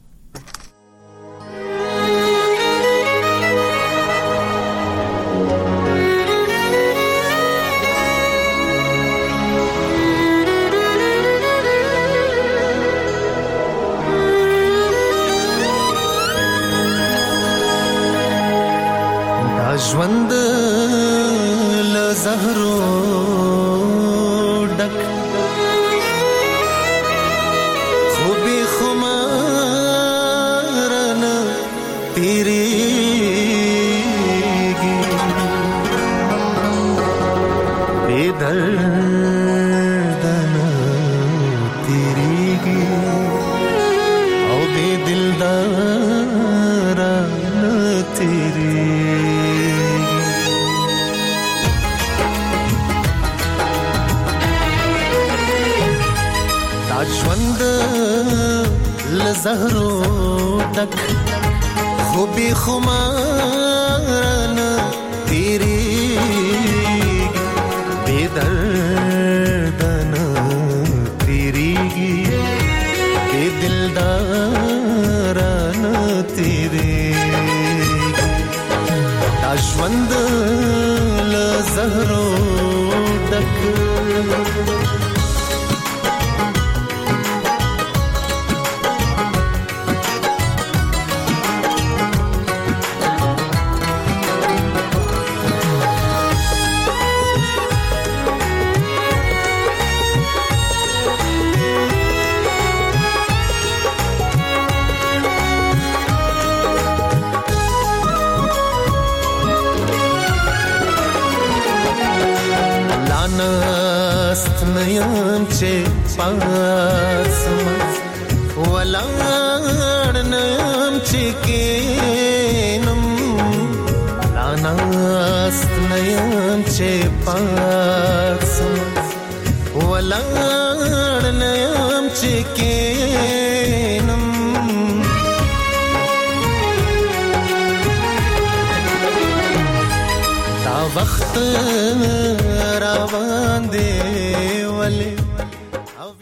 ژوند له زهرو ډک خو به خما ژوند لزهرو ډک خو به خمارن تیریږي بے دردن تیریږي بے دلدارن تیریږي دا ژوند لزهرو ډک نیم چې پاسم ولاړ نیم چې کینم لاناست نیم چې پاسم ولاړ نیم چې کینم دا وخت روان دی